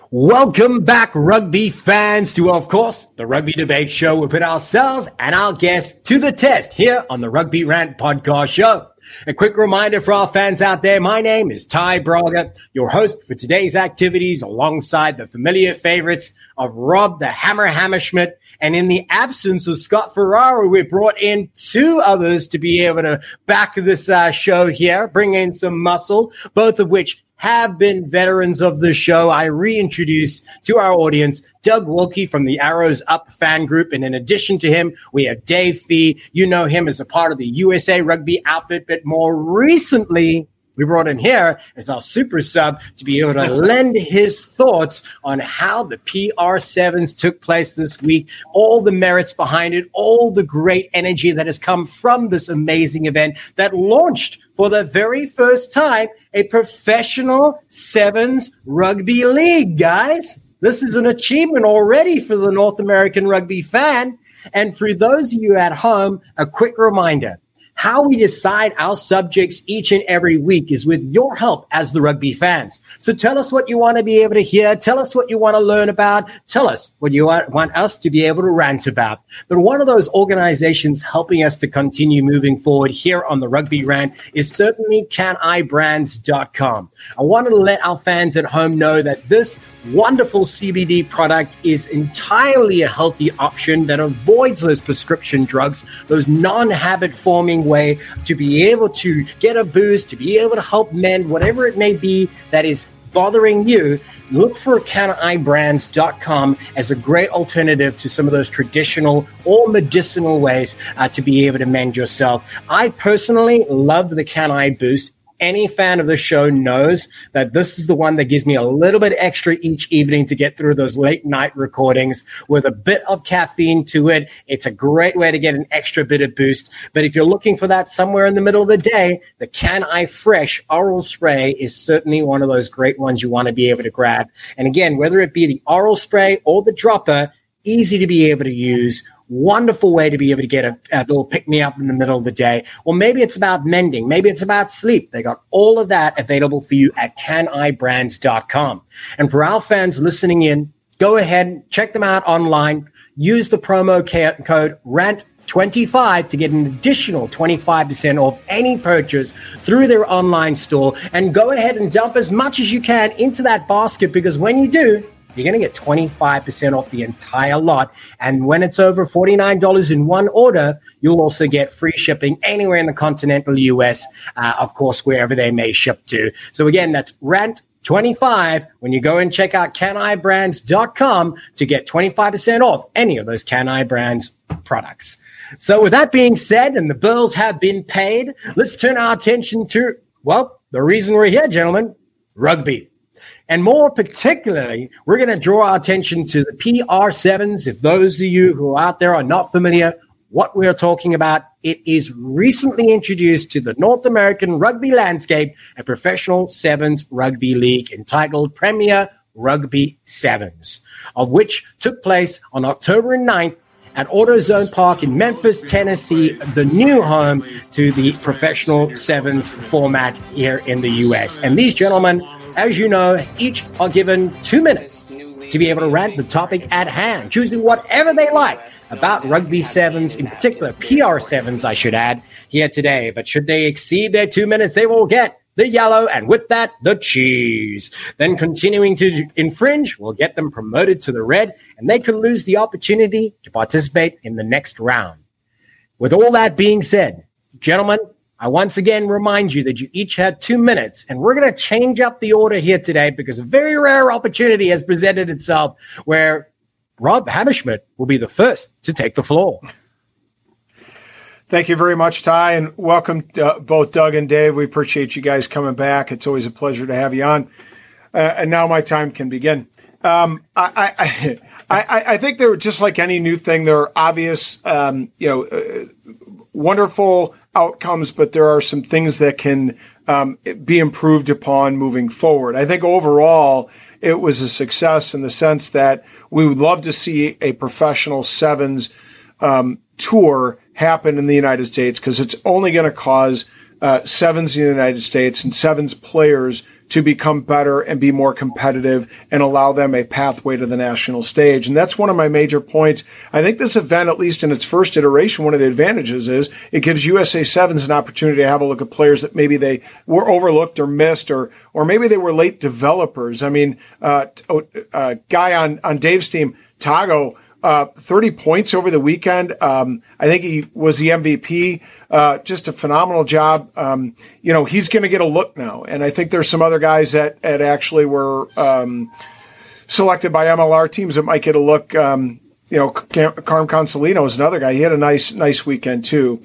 Welcome back, rugby fans, to, of course, the Rugby Debate Show. We put ourselves and our guests to the test here on the Rugby Rant Podcast Show. A quick reminder for our fans out there, my name is Ty Braga, your host for today's activities, alongside the familiar favorites of Rob the Hammer Hammerschmidt. And in the absence of Scott Ferrara, we brought in two others to be able to back this show here, bring in some muscle, both of which have been veterans of the show. I reintroduce to our audience Doug Wilkie from the Arrows Up fan group. And in addition to him, we have Dave Fee. You know him as a part of the USA Rugby outfit, but more recently, we brought in here as our super sub to be able to lend his thoughts on how the PR7s took place this week, all the merits behind it, all the great energy that has come from this amazing event that launched for the very first time a professional sevens rugby league, guys. This is an achievement already for the North American rugby fan. And for those of you at home, a quick reminder. How we decide our subjects each and every week is with your help as the rugby fans. So tell us what you want to be able to hear. Tell us what you want to learn about. Tell us what you want us to be able to rant about. But one of those organizations helping us to continue moving forward here on the Rugby Rant is certainly CanIBrands.com. I want to let our fans at home know that this wonderful CBD product is entirely a healthy option that avoids those prescription drugs, those non-habit forming way to be able to get a boost, to be able to help mend whatever it may be that is bothering you. Look for CanIBrands.com as a great alternative to some of those traditional or medicinal ways to be able to mend yourself. I personally love the CanI Boost. Any fan of the show knows that this is the one that gives me a little bit extra each evening to get through those late night recordings with a bit of caffeine to it. It's a great way to get an extra bit of boost. But if you're looking for that somewhere in the middle of the day, the CanI Fresh oral spray is certainly one of those great ones you want to be able to grab. And again, whether it be the oral spray or the dropper, easy to be able to use. Wonderful way to be able to get a little pick-me-up in the middle of the day. Or maybe it's about mending. Maybe it's about sleep. They got all of that available for you at CanIBrands.com. And for our fans listening in, go ahead, check them out online. Use the promo code RANT25 to get an additional 25% off any purchase through their online store. And go ahead and dump as much as you can into that basket, because when you do, you're going to get 25% off the entire lot. And when it's over $49 in one order, you'll also get free shipping anywhere in the continental US, of course, wherever they may ship to. So again, that's RANT25 when you go and check out CanIBrands.com to get 25% off any of those CanI Brands products. So with that being said, and the bills have been paid, let's turn our attention to, well, the reason we're here, gentlemen, rugby. And more particularly, we're going to draw our attention to the PR7s. If those of you who are out there are not familiar what we are talking about, it is recently introduced to the North American rugby landscape a professional sevens rugby league entitled Premier Rugby Sevens, of which took place on October 9th at AutoZone Park in Memphis, Tennessee, the new home to the professional sevens format here in the U.S. And these gentlemen, as you know, each are given 2 minutes to be able to rant the topic at hand, choosing whatever they like about rugby sevens, in particular PR7s, I should add, here today. But should they exceed their 2 minutes, they will get the yellow, and with that, the cheese. Then continuing to infringe will get them promoted to the red, and they could lose the opportunity to participate in the next round. With all that being said, gentlemen, I once again remind you that you each had 2 minutes, and we're going to change up the order here today because a very rare opportunity has presented itself where Rob Hammerschmidt will be the first to take the floor. Thank you very much, Ty, and welcome both Doug and Dave. We appreciate you guys coming back. It's always a pleasure to have you on. And now my time can begin. I think there, just like any new thing, there are obvious, wonderful outcomes, but there are some things that can be improved upon moving forward. I think overall it was a success in the sense that we would love to see a professional sevens tour happen in the United States, because it's only going to cause sevens in the United States and sevens players to become better and be more competitive and allow them a pathway to the national stage. And that's one of my major points. I think this event, at least in its first iteration, one of the advantages is it gives USA Sevens an opportunity to have a look at players that maybe they were overlooked or missed, or maybe they were late developers. I mean, a guy on Dave's team, Tago, 30 points over the weekend. I think he was the MVP. Just a phenomenal job. He's going to get a look now. And I think there's some other guys that actually were selected by MLR teams that might get a look. Carm Consolino is another guy. He had a nice weekend too.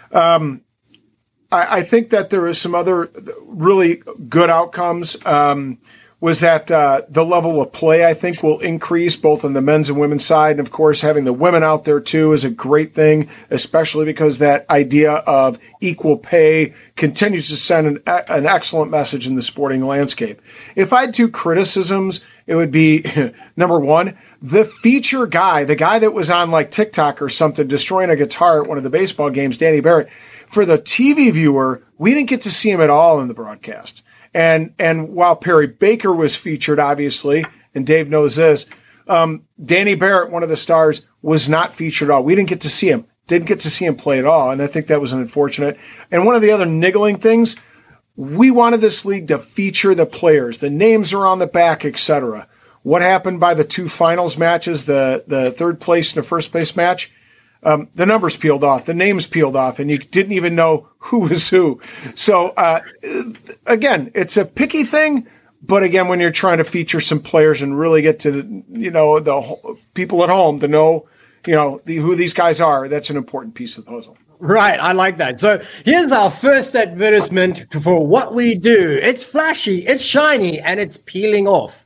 I think that there is some other really good outcomes. Was that the level of play, I think, will increase both on the men's and women's side. And, of course, having the women out there, too, is a great thing, especially because that idea of equal pay continues to send an excellent message in the sporting landscape. If I had two criticisms, it would be, number one, the feature guy, the guy that was on, like, TikTok or something, destroying a guitar at one of the baseball games, Danny Barrett. For the TV viewer, we didn't get to see him at all in the broadcast. And while Perry Baker was featured, obviously, and Dave knows this, Danny Barrett, one of the stars, was not featured at all. We didn't get to see him. Didn't get to see him play at all. And I think that was unfortunate. And one of the other niggling things, we wanted this league to feature the players. The names are on the back, etc. What happened by the two finals matches, the third place and the first place match? The numbers peeled off, the names peeled off, and you didn't even know who was who. So, again, it's a picky thing, but again, when you're trying to feature some players and really get to, the people at home to know, who these guys are, that's an important piece of the puzzle. Right. I like that. So here's our first advertisement for what we do. It's flashy, it's shiny, and it's peeling off.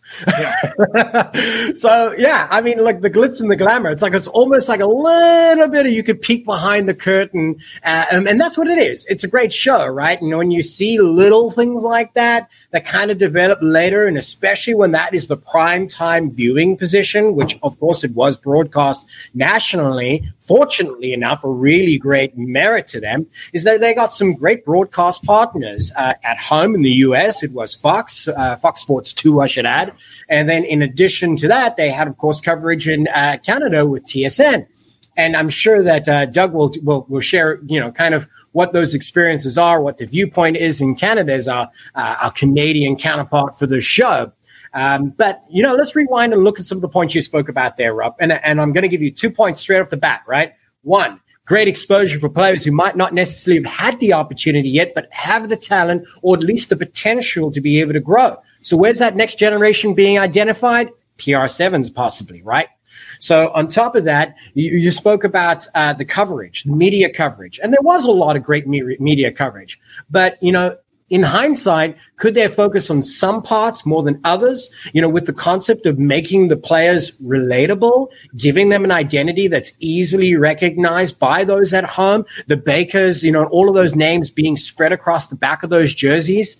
Yeah. So, yeah, I mean, like the glitz and the glamour, it's almost like a little bit of, you could peek behind the curtain. And that's what it is. It's a great show, right? When you see little things like that kind of develop later, and especially when that is the prime time viewing position, which of course it was broadcast nationally, fortunately enough, a really great merit to them is that they got some great broadcast partners at home in the US. It was Fox Sports 2, I should add. And then in addition to that, they had, of course, coverage in Canada with TSN. And I'm sure that Doug will share, kind of what those experiences are, what the viewpoint is in Canada as our Canadian counterpart for the show. But, let's rewind and look at some of the points you spoke about there, Rob. And I'm going to give you 2 points straight off the bat, right? One, great exposure for players who might not necessarily have had the opportunity yet, but have the talent or at least the potential to be able to grow. So where's that next generation being identified? PR7s possibly, right? So on top of that, you spoke about the coverage, the media coverage. And there was a lot of great media coverage. But, in hindsight, could they focus on some parts more than others? With the concept of making the players relatable, giving them an identity that's easily recognized by those at home, the Bakers, all of those names being spread across the back of those jerseys,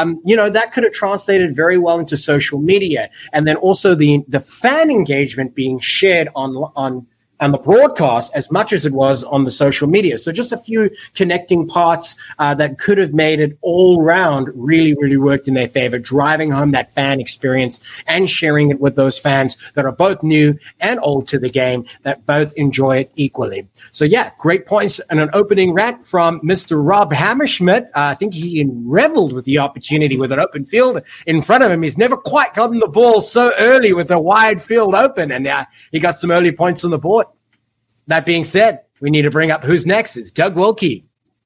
that could have translated very well into social media. And then also the fan engagement being shared on the broadcast as much as it was on the social media. So just a few connecting parts that could have made it all round really, really worked in their favor, driving home that fan experience and sharing it with those fans that are both new and old to the game, that both enjoy it equally. So yeah, great points and an opening rant from Mr. Rob Hammerschmidt. I think he reveled with the opportunity with an open field in front of him. He's never quite gotten the ball so early with a wide field open, and he got some early points on the board. That being said, we need to bring up who's next. It's Doug Wilkie.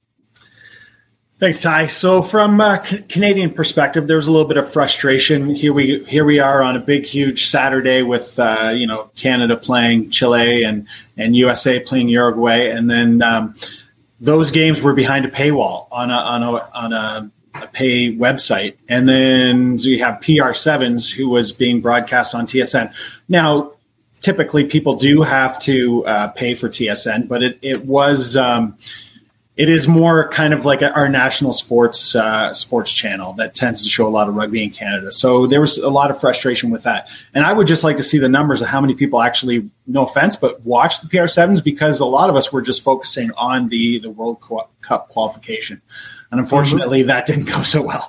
Thanks, Ty. So from a Canadian perspective, there's a little bit of frustration. Here we are on a big, huge Saturday with Canada playing Chile and USA playing Uruguay, and then those games were behind a paywall on a pay website, and then we have PR7s who was being broadcast on TSN. Now, typically, people do have to pay for TSN, but it is more kind of like our national sports channel that tends to show a lot of rugby in Canada. So there was a lot of frustration with that. And I would just like to see the numbers of how many people actually, no offense, but watch the PR7s, because a lot of us were just focusing on the World Cup qualification. And unfortunately, that didn't go so well.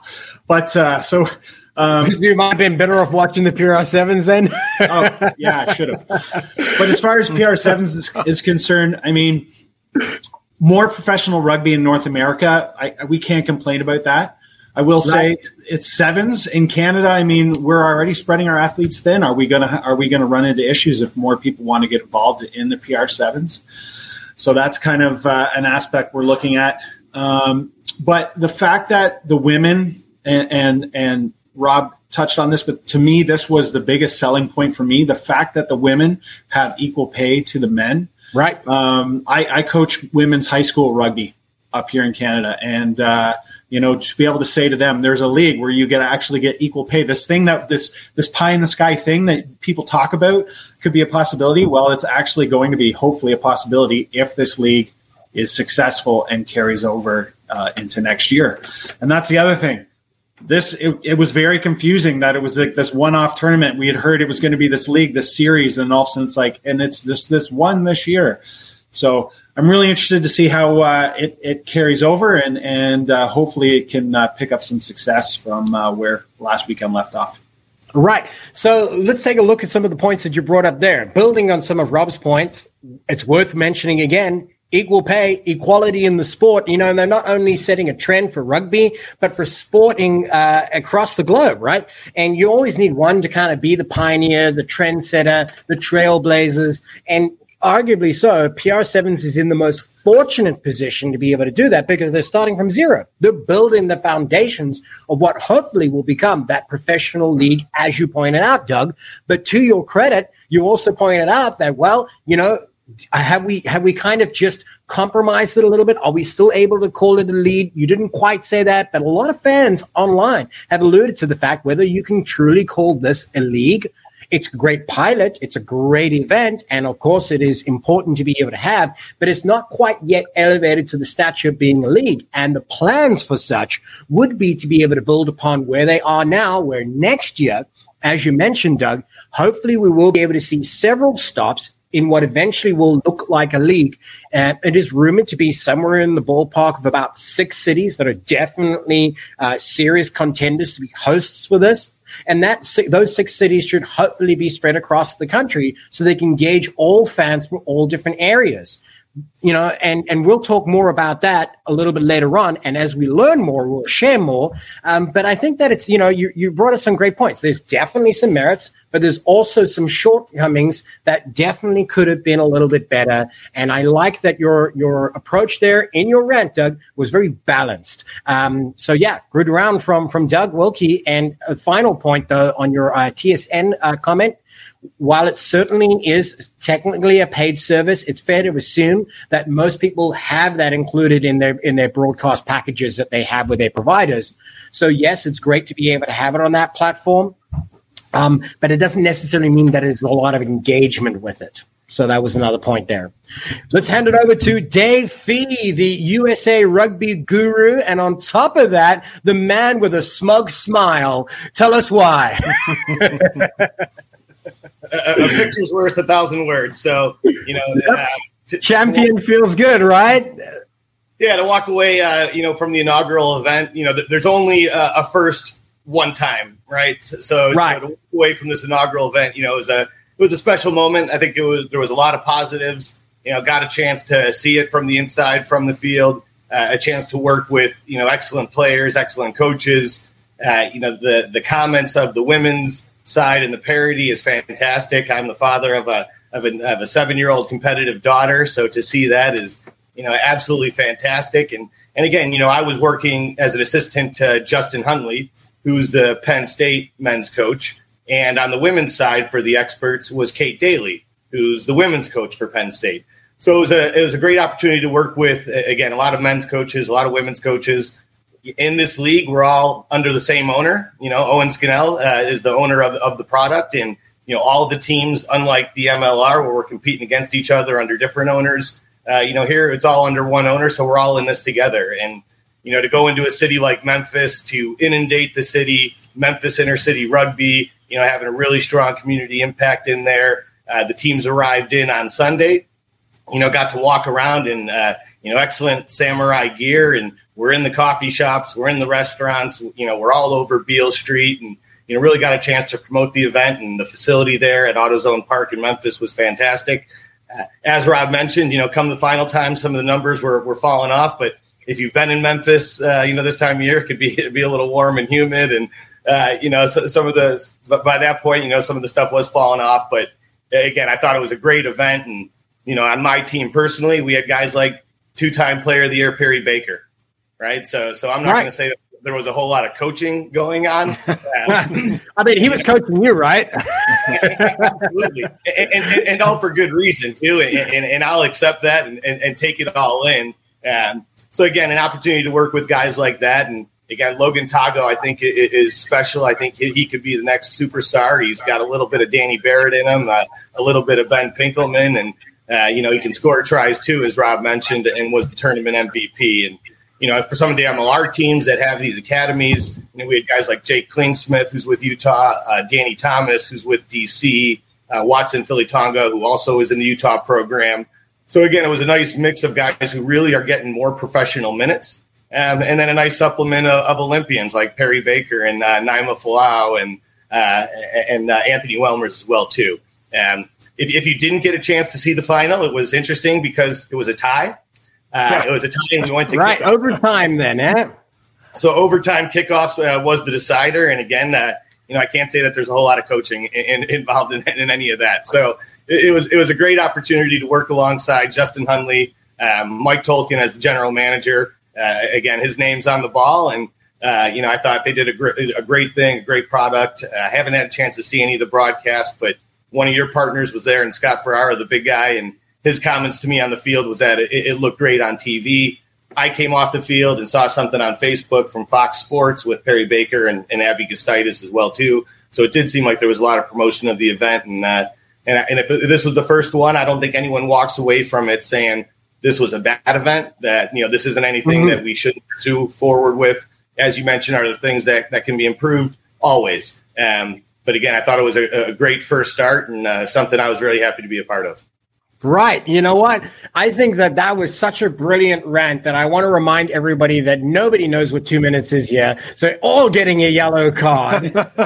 But so you might have been better off watching the PR7s then. Oh, yeah, I should have. But as far as PR7s is concerned, I mean, more professional rugby in North America. We can't complain about that. I will say it's sevens in Canada. I mean, we're already spreading our athletes thin. Are we gonna run into issues if more people want to get involved in the PR7s? So that's kind of an aspect we're looking at. But the fact that the women and Rob touched on this, but to me, this was the biggest selling point for me. The fact that the women have equal pay to the men. Right. I coach women's high school rugby up here in Canada, and to be able to say to them, there's a league where you actually get equal pay. This thing that this pie in the sky thing that people talk about could be a possibility. Well, it's actually going to be hopefully a possibility if this league is successful and carries over into next year. And that's the other thing. It was very confusing that it was like this one-off tournament. We had heard it was going to be this league, this series, and all of a sudden it's like, and it's this one this year. So I'm really interested to see how it carries over, and hopefully it can pick up some success from where last weekend left off. Right. So let's take a look at some of the points that you brought up there. Building on some of Rob's points, it's worth mentioning again, equal pay, equality in the sport. And they're not only setting a trend for rugby, but for sporting across the globe, right? And you always need one to kind of be the pioneer, the trendsetter, the trailblazers. And arguably so, PR7s is in the most fortunate position to be able to do that because they're starting from zero. They're building the foundations of what hopefully will become that professional league, as you pointed out, Doug. But to your credit, you also pointed out that, have we kind of just compromised it a little bit? Are we still able to call it a league? You didn't quite say that, but a lot of fans online have alluded to the fact whether you can truly call this a league. It's a great pilot. It's a great event. And of course, it is important to be able to have, but it's not quite yet elevated to the stature of being a league. And the plans for such would be to be able to build upon where they are now, where next year, as you mentioned, Doug, hopefully we will be able to see several stops in what eventually will look like a league. It is rumored to be somewhere in the ballpark of about 6 cities that are definitely serious contenders to be hosts for this. And those 6 cities should hopefully be spread across the country so they can engage all fans from all different areas. And we'll talk more about that a little bit later on. And as we learn more, we'll share more. But I think that it's, you brought us some great points. There's definitely some merits, but there's also some shortcomings that definitely could have been a little bit better. And I like that your approach there in your rant, Doug, was very balanced. Good round from Doug Wilkie. And a final point, though, on your TSN comment. While it certainly is technically a paid service, it's fair to assume that most people have that included in their broadcast packages that they have with their providers. So yes, it's great to be able to have it on that platform, but it doesn't necessarily mean that there's a lot of engagement with it. So that was another point there. Let's hand it over to Dave Fee, the USA Rugby guru. And on top of that, the man with a smug smile. Tell us why. A picture's worth 1,000 words. So, champion feels good, right? Yeah, to walk away, from the inaugural event, there's only a first one time, right? So to walk away from this inaugural event, it was a special moment. I think there was a lot of positives. Got a chance to see it from the inside, from the field, a chance to work with excellent players, excellent coaches. The comments of the women's side and the parody is fantastic. I'm the father of a 7-year-old competitive daughter, so to see that is absolutely fantastic. And again, I was working as an assistant to Justin Huntley, who's the Penn State men's coach, and on the women's side for the experts was Kate Daly, who's the women's coach for Penn State. So it was a great opportunity to work with, again, a lot of men's coaches, a lot of women's coaches. In this league, we're all under the same owner. Owen Scannell is the owner of the product. And, all of the teams, unlike the MLR, where we're competing against each other under different owners, here it's all under one owner. So we're all in this together. And, to go into a city like Memphis, to inundate the city, Memphis inner city rugby, having a really strong community impact in there. The teams arrived in on Sunday, got to walk around in, excellent samurai gear and we're in the coffee shops, we're in the restaurants, we're all over Beale Street, and really got a chance to promote the event. And the facility there at AutoZone Park in Memphis was fantastic. As Rob mentioned, come the final time, some of the numbers were falling off. But if you've been in Memphis, this time of year, it could be a little warm and humid, and so some of by that point, some of the stuff was falling off. But again, I thought it was a great event, and on my team personally, we had guys like 2-time Player of the Year Perry Baker, right? So I'm not going to say that there was a whole lot of coaching going on. I mean, he was coaching you, right? Absolutely, and all for good reason too. And I'll accept that and take it all in. So again, an opportunity to work with guys like that, and again, Logan Tago, I think is special. I think he could be the next superstar. He's got a little bit of Danny Barrett in him, a little bit of Ben Pinkelman, and he can score tries too, as Rob mentioned, and was the tournament MVP. And for some of the MLR teams that have these academies, we had guys like Jake Klingsmith, who's with Utah, Danny Thomas, who's with DC, Watson Filitonga, who also is in the Utah program. So again, it was a nice mix of guys who really are getting more professional minutes, and then a nice supplement of Olympians like Perry Baker and Naima Falau and Anthony Welmers as well too. If you didn't get a chance to see the final, it was interesting because it was a tie. It was a tie, and we went to right overtime. Then, so overtime kickoffs was the decider, and again, I can't say that there's a whole lot of coaching involved in any of that. So it was a great opportunity to work alongside Justin Hundley, Mike Tolkien as the general manager. Again, his name's on the ball, and I thought they did a great thing, a great product. I haven't had a chance to see any of the broadcasts, but one of your partners was there, and Scott Ferrara, the big guy, and his comments to me on the field was that it looked great on TV. I came off the field and saw something on Facebook from Fox Sports with Perry Baker and Abby Gustaitis as well too. So it did seem like there was a lot of promotion of the event, and if this was the first one, I don't think anyone walks away from it saying this was a bad event. That this isn't anything that we shouldn't pursue forward with. As you mentioned, are the things that can be improved always. But again, I thought it was a great first start and something I was really happy to be a part of. Right. You know what? I think that was such a brilliant rant that I want to remind everybody that nobody knows what 2 minutes is here. So all getting a yellow card. But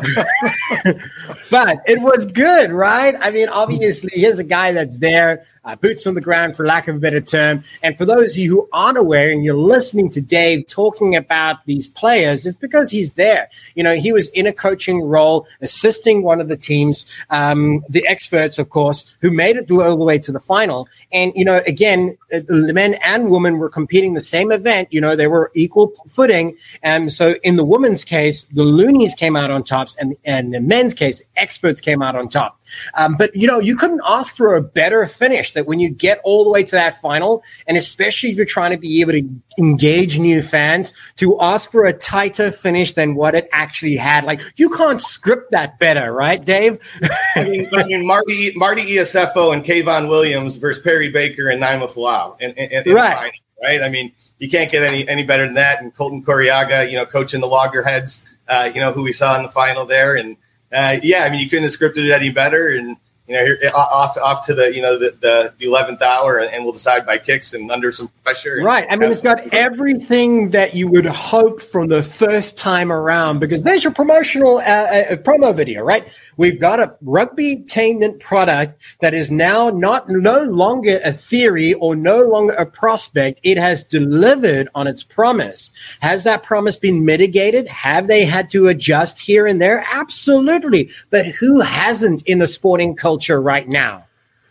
it was good, right? I mean, obviously, here's a guy that's there, boots on the ground, for lack of a better term. And for those of you who aren't aware and you're listening to Dave talking about these players, it's because he's there. He was in a coaching role, assisting one of the teams, the experts, of course, who made it all the way to the final. And, again, the men and women were competing the same event. They were equal footing. And so in the women's case, the Loonies came out on tops, and in the men's case, experts came out on top. But, you couldn't ask for a better finish that when you get all the way to that final, and especially if you're trying to be able to engage new fans, to ask for a tighter finish than what it actually had. Like, you can't script that better, right, Dave? I mean, Marty Iosefo and Kayvon Williams versus Perry Baker and Naima Falau in the final, right? I mean, you can't get any better than that. And Colton Coriaga, coaching the Loggerheads, who we saw in the final there. And you couldn't have scripted it any better. And here off to the 11th hour, and we'll decide by kicks and under some pressure. Right. I mean, it's got everything that you would hope from the first time around, because there's your promotional promo video, right? We've got a rugby-tainment product that is now no longer a theory or no longer a prospect. It has delivered on its promise. Has that promise been mitigated? Have they had to adjust here and there? Absolutely. But who hasn't in the sporting culture right now?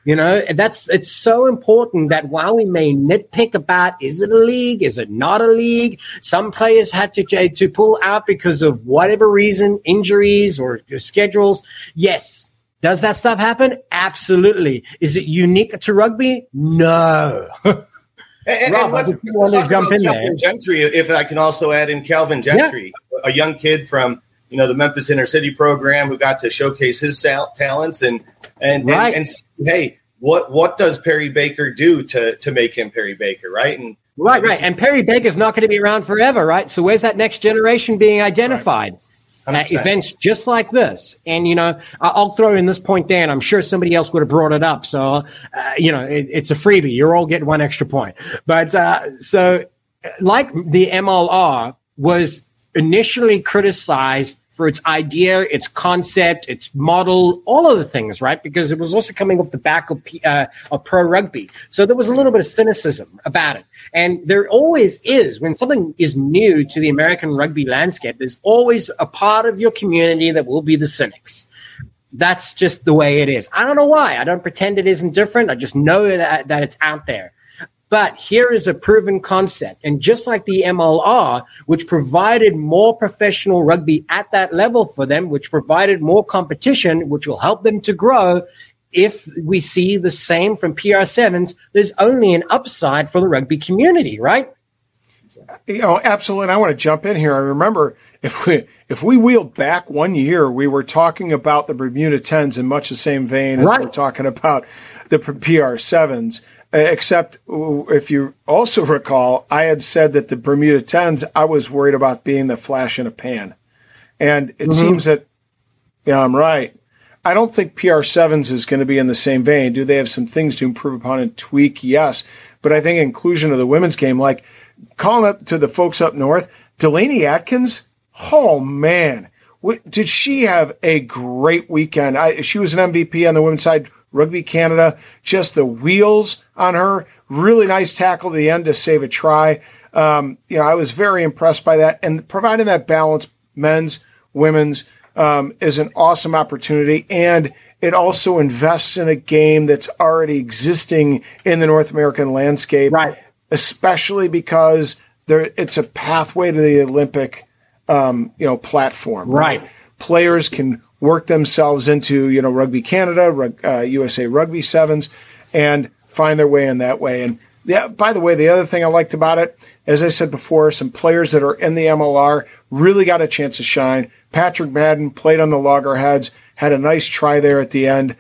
It's so important that while we may nitpick about, is it a league? Is it not a league? Some players had to pull out because of whatever reason, injuries or schedules. Yes. Does that stuff happen? Absolutely. Is it unique to rugby? No. And let's talk about Calvin Gentry, if I can also add in Calvin Gentry, a young kid from the Memphis Inner City program who got to showcase his talents and hey, what does Perry Baker do to make him Perry Baker, right? And right. And Perry Baker's not going to be around forever, right? So where's that next generation being identified? Right. Events just like this. And, I'll throw in this point there, and I'm sure somebody else would have brought it up. So, it's a freebie. You're all getting one extra point. But so like the MLR was initially criticized for its idea, its concept, its model, all of the things, right? Because it was also coming off the back of pro rugby. So there was a little bit of cynicism about it. And there always is, when something is new to the American rugby landscape, there's always a part of your community that will be the cynics. That's just the way it is. I don't know why. I don't pretend it isn't different. I just know that it's out there. But here is a proven concept. And just like the MLR, which provided more professional rugby at that level for them, which provided more competition, which will help them to grow, if we see the same from PR7s, there's only an upside for the rugby community, right? Absolutely. And I want to jump in here. I remember if we wheeled back 1 year, we were talking about the Bermuda 10s in much the same vein as we're talking about the PR7s. Except if you also recall, I had said that the Bermuda 10s, I was worried about being the flash in a pan. And it seems that, I'm right. I don't think PR7s is going to be in the same vein. Do they have some things to improve upon and tweak? Yes. But I think inclusion of the women's game, like calling up to the folks up north, Delaney Atkins, oh, man. Did she have a great weekend? She was an MVP on the women's side. Rugby Canada, just the wheels on her. Really nice tackle at the end to save a try. I was very impressed by that. And providing that balance, men's, women's, is an awesome opportunity. And it also invests in a game that's already existing in the North American landscape, right? Especially because it's a pathway to the Olympic, platform, right? Players can work themselves into, Rugby Canada, USA Rugby Sevens, and find their way in that way. And by the way, the other thing I liked about it, as I said before, some players that are in the MLR really got a chance to shine. Patrick Madden played on the Loggerheads, had a nice try there at the end.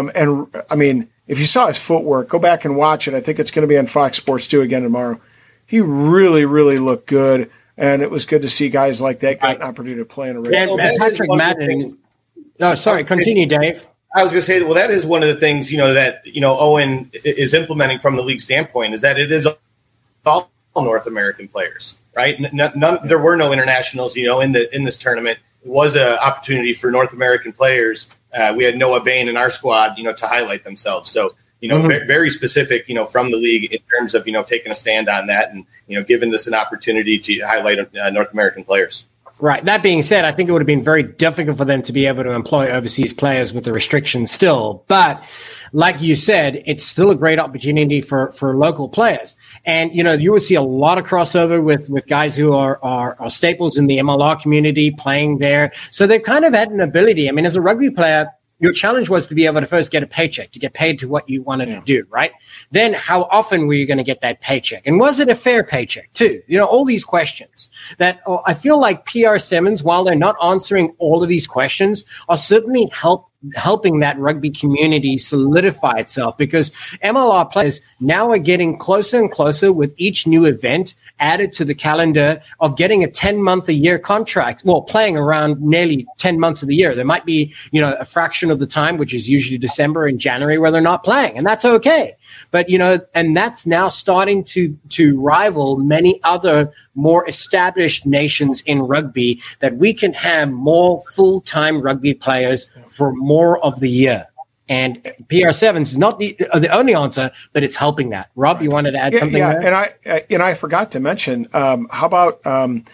If you saw his footwork, go back and watch it. I think it's going to be on Fox Sports 2 again tomorrow. He really, really looked good. And it was good to see guys like that get an opportunity to play in a race. And Patrick Madden. Oh, sorry. Continue, Dave. I was going to say, well, that is one of the things, that, Owen is implementing from the league standpoint, is that it is all North American players, right? There were no internationals, in this tournament. It was an opportunity for North American players. We had Noah Bain in our squad, to highlight themselves. So, very specific, from the league in terms of, taking a stand on that and, giving this an opportunity to highlight North American players. Right. That being said, I think it would have been very difficult for them to be able to employ overseas players with the restrictions still. But like you said, it's still a great opportunity for local players. And, you would see a lot of crossover with guys who are staples in the MLR community playing there. So they've kind of had an ability. I mean, as a rugby player, your challenge was to be able to first get a paycheck, to get paid to what you wanted to do, right? Then how often were you going to get that paycheck? And was it a fair paycheck too? All these questions that I feel like PR7s, while they're not answering all of these questions, are certainly helping that rugby community solidify itself, because MLR players now are getting closer and closer with each new event added to the calendar of getting a 10-month-a-year contract. Well, playing around nearly 10 months of the year. There might be, a fraction of the time, which is usually December and January, where they're not playing, and that's okay. But, and that's now starting to rival many other more established nations in rugby, that we can have more full-time rugby players for more of the year. And PR7s is not the only answer, but it's helping that. Rob, you wanted to add something there? And I forgot to mention, how about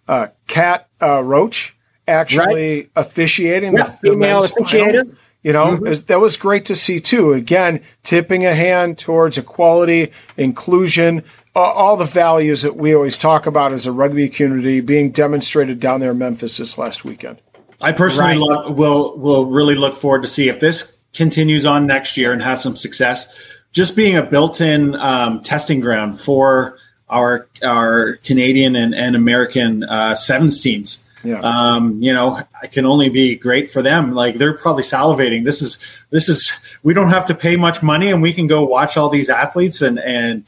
Kat Roach actually officiating the female officiator? That was great to see too. Again, tipping a hand towards equality, inclusion, all the values that we always talk about as a rugby community being demonstrated down there in Memphis this last weekend. I personally will really look forward to see if this continues on next year and has some success. Just being a built-in testing ground for our Canadian and American sevens teams. Yeah. It can only be great for them. Like, they're probably salivating. This is we don't have to pay much money, and we can go watch all these athletes and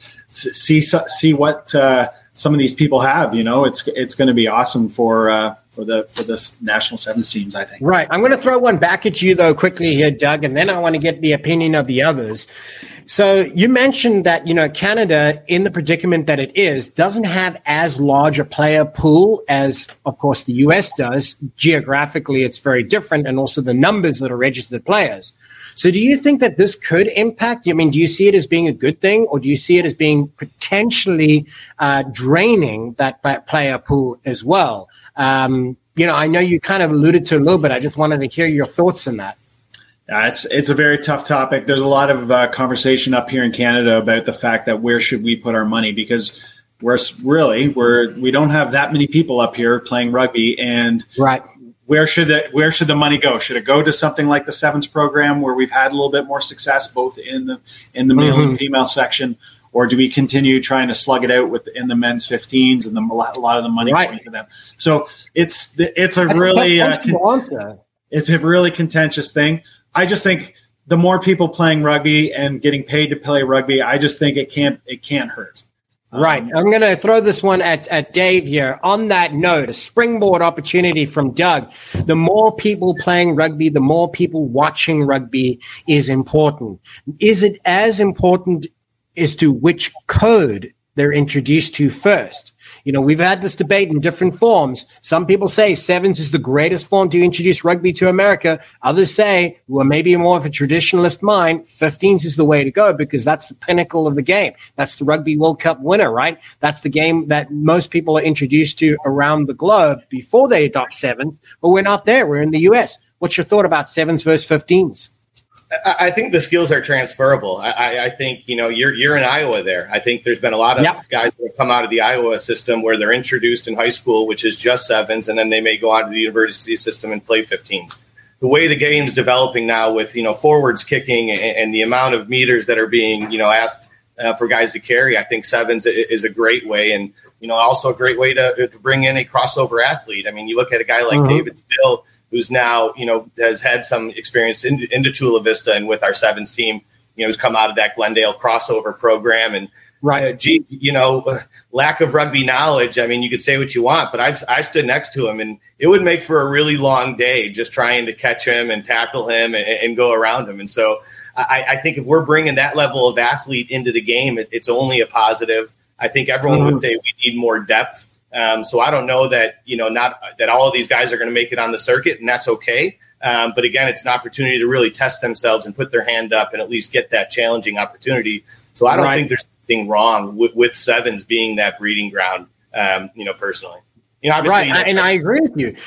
see what some of these people have. It's going to be awesome for the national sevens teams, I think. Right. I'm going to throw one back at you though quickly here, Doug, and then I want to get the opinion of the others. So you mentioned that, Canada, in the predicament that it is, doesn't have as large a player pool as, of course, the US does. Geographically, it's very different, and also the numbers that are registered players. So do you think that this could impact? I mean, do you see it as being a good thing, or do you see it as being potentially draining that player pool as well? I know you kind of alluded to a little bit. I just wanted to hear your thoughts on that. It's a very tough topic. There's a lot of conversation up here in Canada about the fact that where should we put our money, because we don't have that many people up here playing rugby, and right. Where should the money go? Should it go to something like the Sevens program, where we've had a little bit more success both in the male and female section, or do we continue trying to slug it out in the men's 15s and a lot of the money going to them? So it's a really contentious thing. I just think the more people playing rugby and getting paid to play rugby, I just think it can't hurt. Right. I'm going to throw this one at Dave here. On that note, a springboard opportunity from Doug. The more people playing rugby, the more people watching rugby is important. Is it as important as to which code they're introduced to first? We've had this debate in different forms. Some people say sevens is the greatest form to introduce rugby to America. Others say, well, maybe more of a traditionalist mind, 15s is the way to go because that's the pinnacle of the game. That's the Rugby World Cup winner, right? That's the game that most people are introduced to around the globe before they adopt sevens, but we're not there. We're in the US. What's your thought about sevens versus 15s? I think the skills are transferable. I think, you're in Iowa there. I think there's been a lot of guys that have come out of the Iowa system where they're introduced in high school, which is just sevens, and then they may go on to the university system and play 15s. The way the game's developing now with, forwards kicking and the amount of meters that are being, asked for guys to carry, I think sevens is a great way, and, also a great way to bring in a crossover athlete. I mean, you look at a guy like David Still, who's now, has had some experience into Chula Vista and with our sevens team, who's come out of that Glendale crossover program. And lack of rugby knowledge. I mean, you could say what you want, but I stood next to him, and it would make for a really long day just trying to catch him and tackle him and go around him. And so I think if we're bringing that level of athlete into the game, it's only a positive. I think everyone would say we need more depth. So I don't know that, not that all of these guys are going to make it on the circuit, and that's okay. But again, it's an opportunity to really test themselves and put their hand up and at least get that challenging opportunity. So I don't think there's anything wrong with sevens being that breeding ground, personally. Obviously, and I agree with you.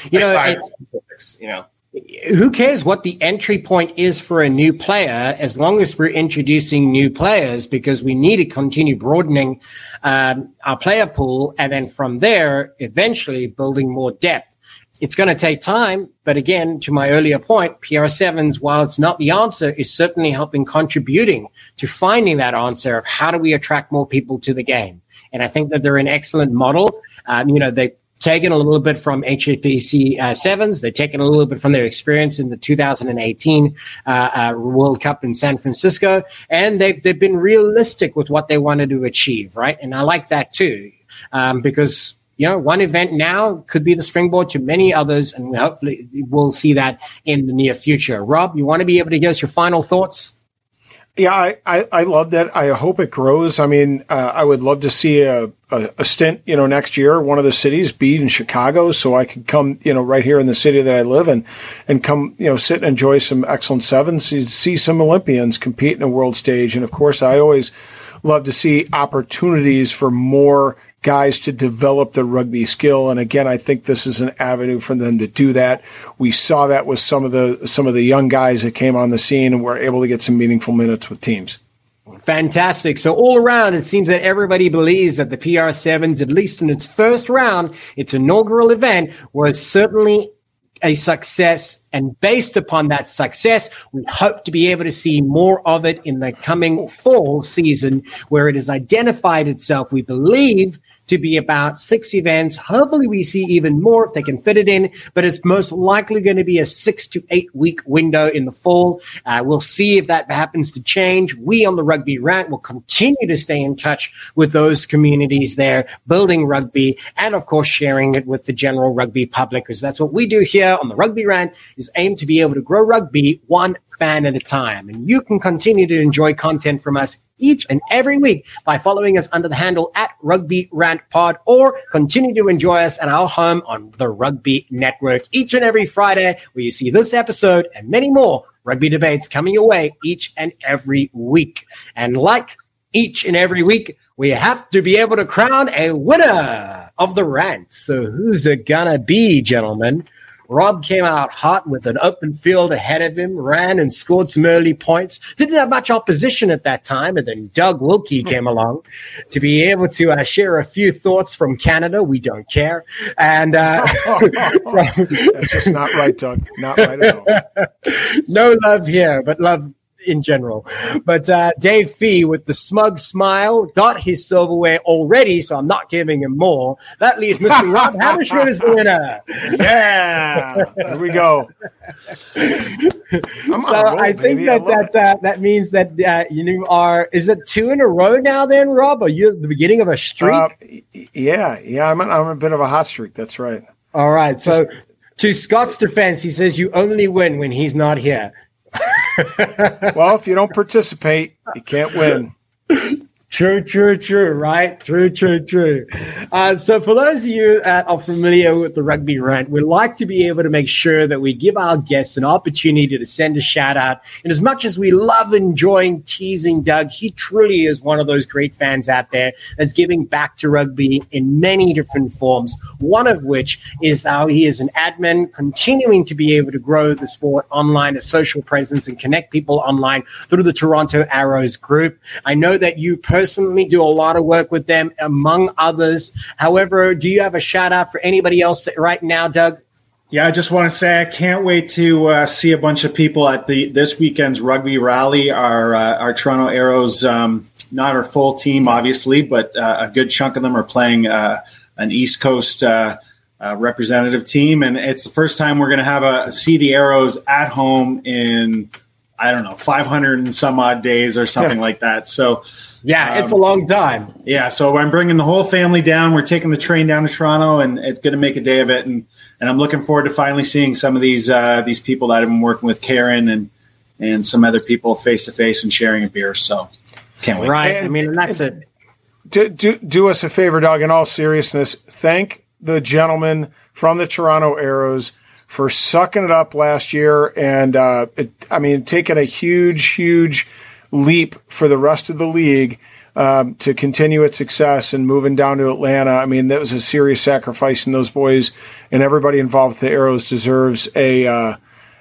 Who cares what the entry point is for a new player as long as we're introducing new players, because we need to continue broadening our player pool, and then from there, eventually building more depth. It's going to take time, but again, to my earlier point, PR7s, while it's not the answer, is certainly contributing to finding that answer of how do we attract more people to the game. And I think that they're an excellent model. They taken a little bit from HAPC sevens. They've taken a little bit from their experience in the 2018 World Cup in San Francisco, and they've been realistic with what they wanted to achieve, right? And I like that too, because one event now could be the springboard to many others, and hopefully we'll see that in the near future. Rob, you want to be able to give us your final thoughts? Yeah, I love that. I hope it grows. I mean, I would love to see a stint, next year, one of the cities be in Chicago, so I could come, right here in the city that I live in, and come, sit and enjoy some excellent sevens, see some Olympians compete in a world stage. And of course, I always love to see opportunities for more guys to develop the rugby skill. And again, I think this is an avenue for them to do that. We saw that with some of the young guys that came on the scene and were able to get some meaningful minutes with teams. Fantastic. So all around, it seems that everybody believes that the PR7s, at least in its first round, its inaugural event, was certainly a success. And based upon that success, we hope to be able to see more of it in the coming fall season, where it has identified itself, we believe, to be about 6 events. Hopefully we see even more if they can fit it in, but it's most likely going to be a 6 to 8 week window in the fall. We'll see if that happens to change. We on the Rugby Rant will continue to stay in touch with those communities there, building rugby, and of course sharing it with the general rugby public, because that's what we do here on the Rugby Rant, is aim to be able to grow rugby one fan at a time. And you can continue to enjoy content from us each and every week by following us under the handle at Rugby Rant Pod, or continue to enjoy us at our home on the Rugby Network each and every Friday, where you see this episode and many more rugby debates coming your way each and every week. And like each and every week, we have to be able to crown a winner of the rant. So who's it gonna be, gentlemen? Rob came out hot with an open field ahead of him, ran and scored some early points. Didn't have much opposition at that time. And then Doug Wilkie came along to be able to share a few thoughts from Canada. We don't care. And that's just not right, Doug. Not right at all. No love here, but love in general. But Dave Fee, with the smug smile, got his silverware already, so I'm not giving him more. That leaves Mr. Rob Hammerschmidt as the winner. Yeah, here we go. I think that means that you are. Is it 2 in a row now? Then, Rob, are you at the beginning of a streak? Yeah. I'm a bit of a hot streak. That's right. All right. So, to Scott's defense, he says you only win when he's not here. Well, if you don't participate, you can't win. True, right? True. So for those of you that are familiar with the Rugby Rant, we like to be able to make sure that we give our guests an opportunity to send a shout out. And as much as we love enjoying teasing Doug, he truly is one of those great fans out there that's giving back to rugby in many different forms, one of which is how he is an admin, continuing to be able to grow the sport online, a social presence, and connect people online through the Toronto Arrows group. I know that you personally do a lot of work with them, among others. However, do you have a shout out for anybody else right now, Doug? Yeah, I just want to say I can't wait to see a bunch of people at this weekend's rugby rally. Our Toronto Arrows, not our full team, obviously, but a good chunk of them are playing an East Coast representative team, and it's the first time we're going to see the Arrows at home in, I don't know, 500 and some odd days or something like that. So, yeah, it's a long time. Yeah, so I'm bringing the whole family down. We're taking the train down to Toronto, and it's going to make a day of it. And I'm looking forward to finally seeing some of these people that I've been working with, Karen and some other people face to face and sharing a beer. So, can't wait. Right. And that's it. Do us a favor, Doug. In all seriousness, thank the gentleman from the Toronto Arrows for sucking it up last year and, taking a huge leap for the rest of the league to continue its success and moving down to Atlanta. I mean, that was a serious sacrifice, and those boys and everybody involved with the Arrows deserves a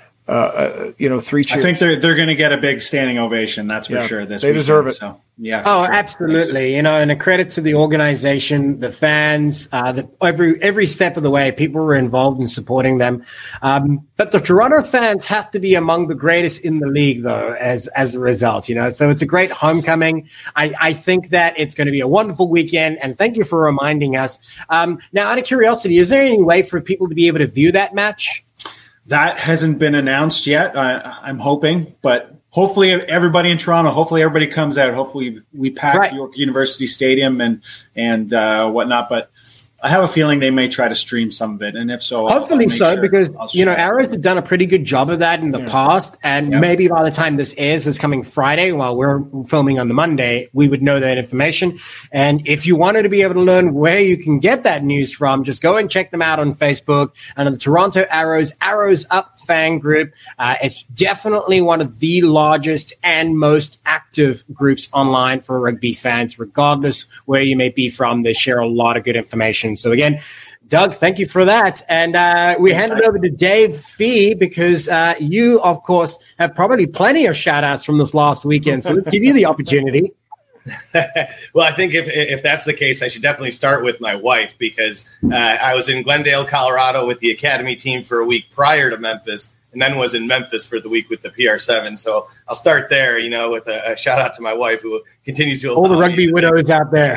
3 cheers. I think they're going to get a big standing ovation. That's for sure. They deserve it. So, yeah. Oh, sure. Absolutely. And a credit to the organization, the fans, every step of the way, people were involved in supporting them. But the Toronto fans have to be among the greatest in the league, though, as a result. So it's a great homecoming. I think that it's going to be a wonderful weekend. And thank you for reminding us. Now, out of curiosity, is there any way for people to be able to view that match? That hasn't been announced yet. I'm hoping, but hopefully everybody in Toronto, hopefully everybody comes out. Hopefully we pack York University Stadium and whatnot. But I have a feeling they may try to stream some of it, and if so, hopefully so, because Arrows have done a pretty good job of that in the past, and maybe by the time this airs, is coming Friday while we're filming on the Monday, we would know that information. And if you wanted to be able to learn where you can get that news from, just go and check them out on Facebook and on the Toronto Arrows Up fan group. It's definitely one of the largest and most active groups online for rugby fans, regardless where you may be from. They share a lot of good information. So again, Doug, thank you for that. And we hand it over to Dave Fee, because you, of course, have probably plenty of shout-outs from this last weekend. So let's give you the opportunity. Well, I think if that's the case, I should definitely start with my wife, because I was in Glendale, Colorado with the academy team for a week prior to Memphis. then was in Memphis for the week with the PR7. So I'll start there, with a shout out to my wife who continues to all the rugby widows out there.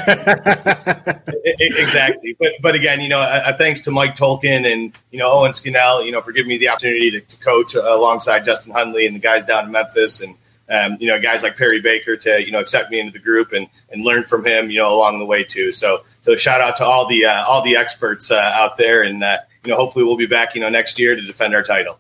Exactly. But again, a thanks to Mike Tolkien and, Owen Scannell, for giving me the opportunity to coach alongside Justin Hundley and the guys down in Memphis, and guys like Perry Baker to, accept me into the group and learn from him, along the way too. So shout out to all the experts out there, and, hopefully we'll be back, next year to defend our title.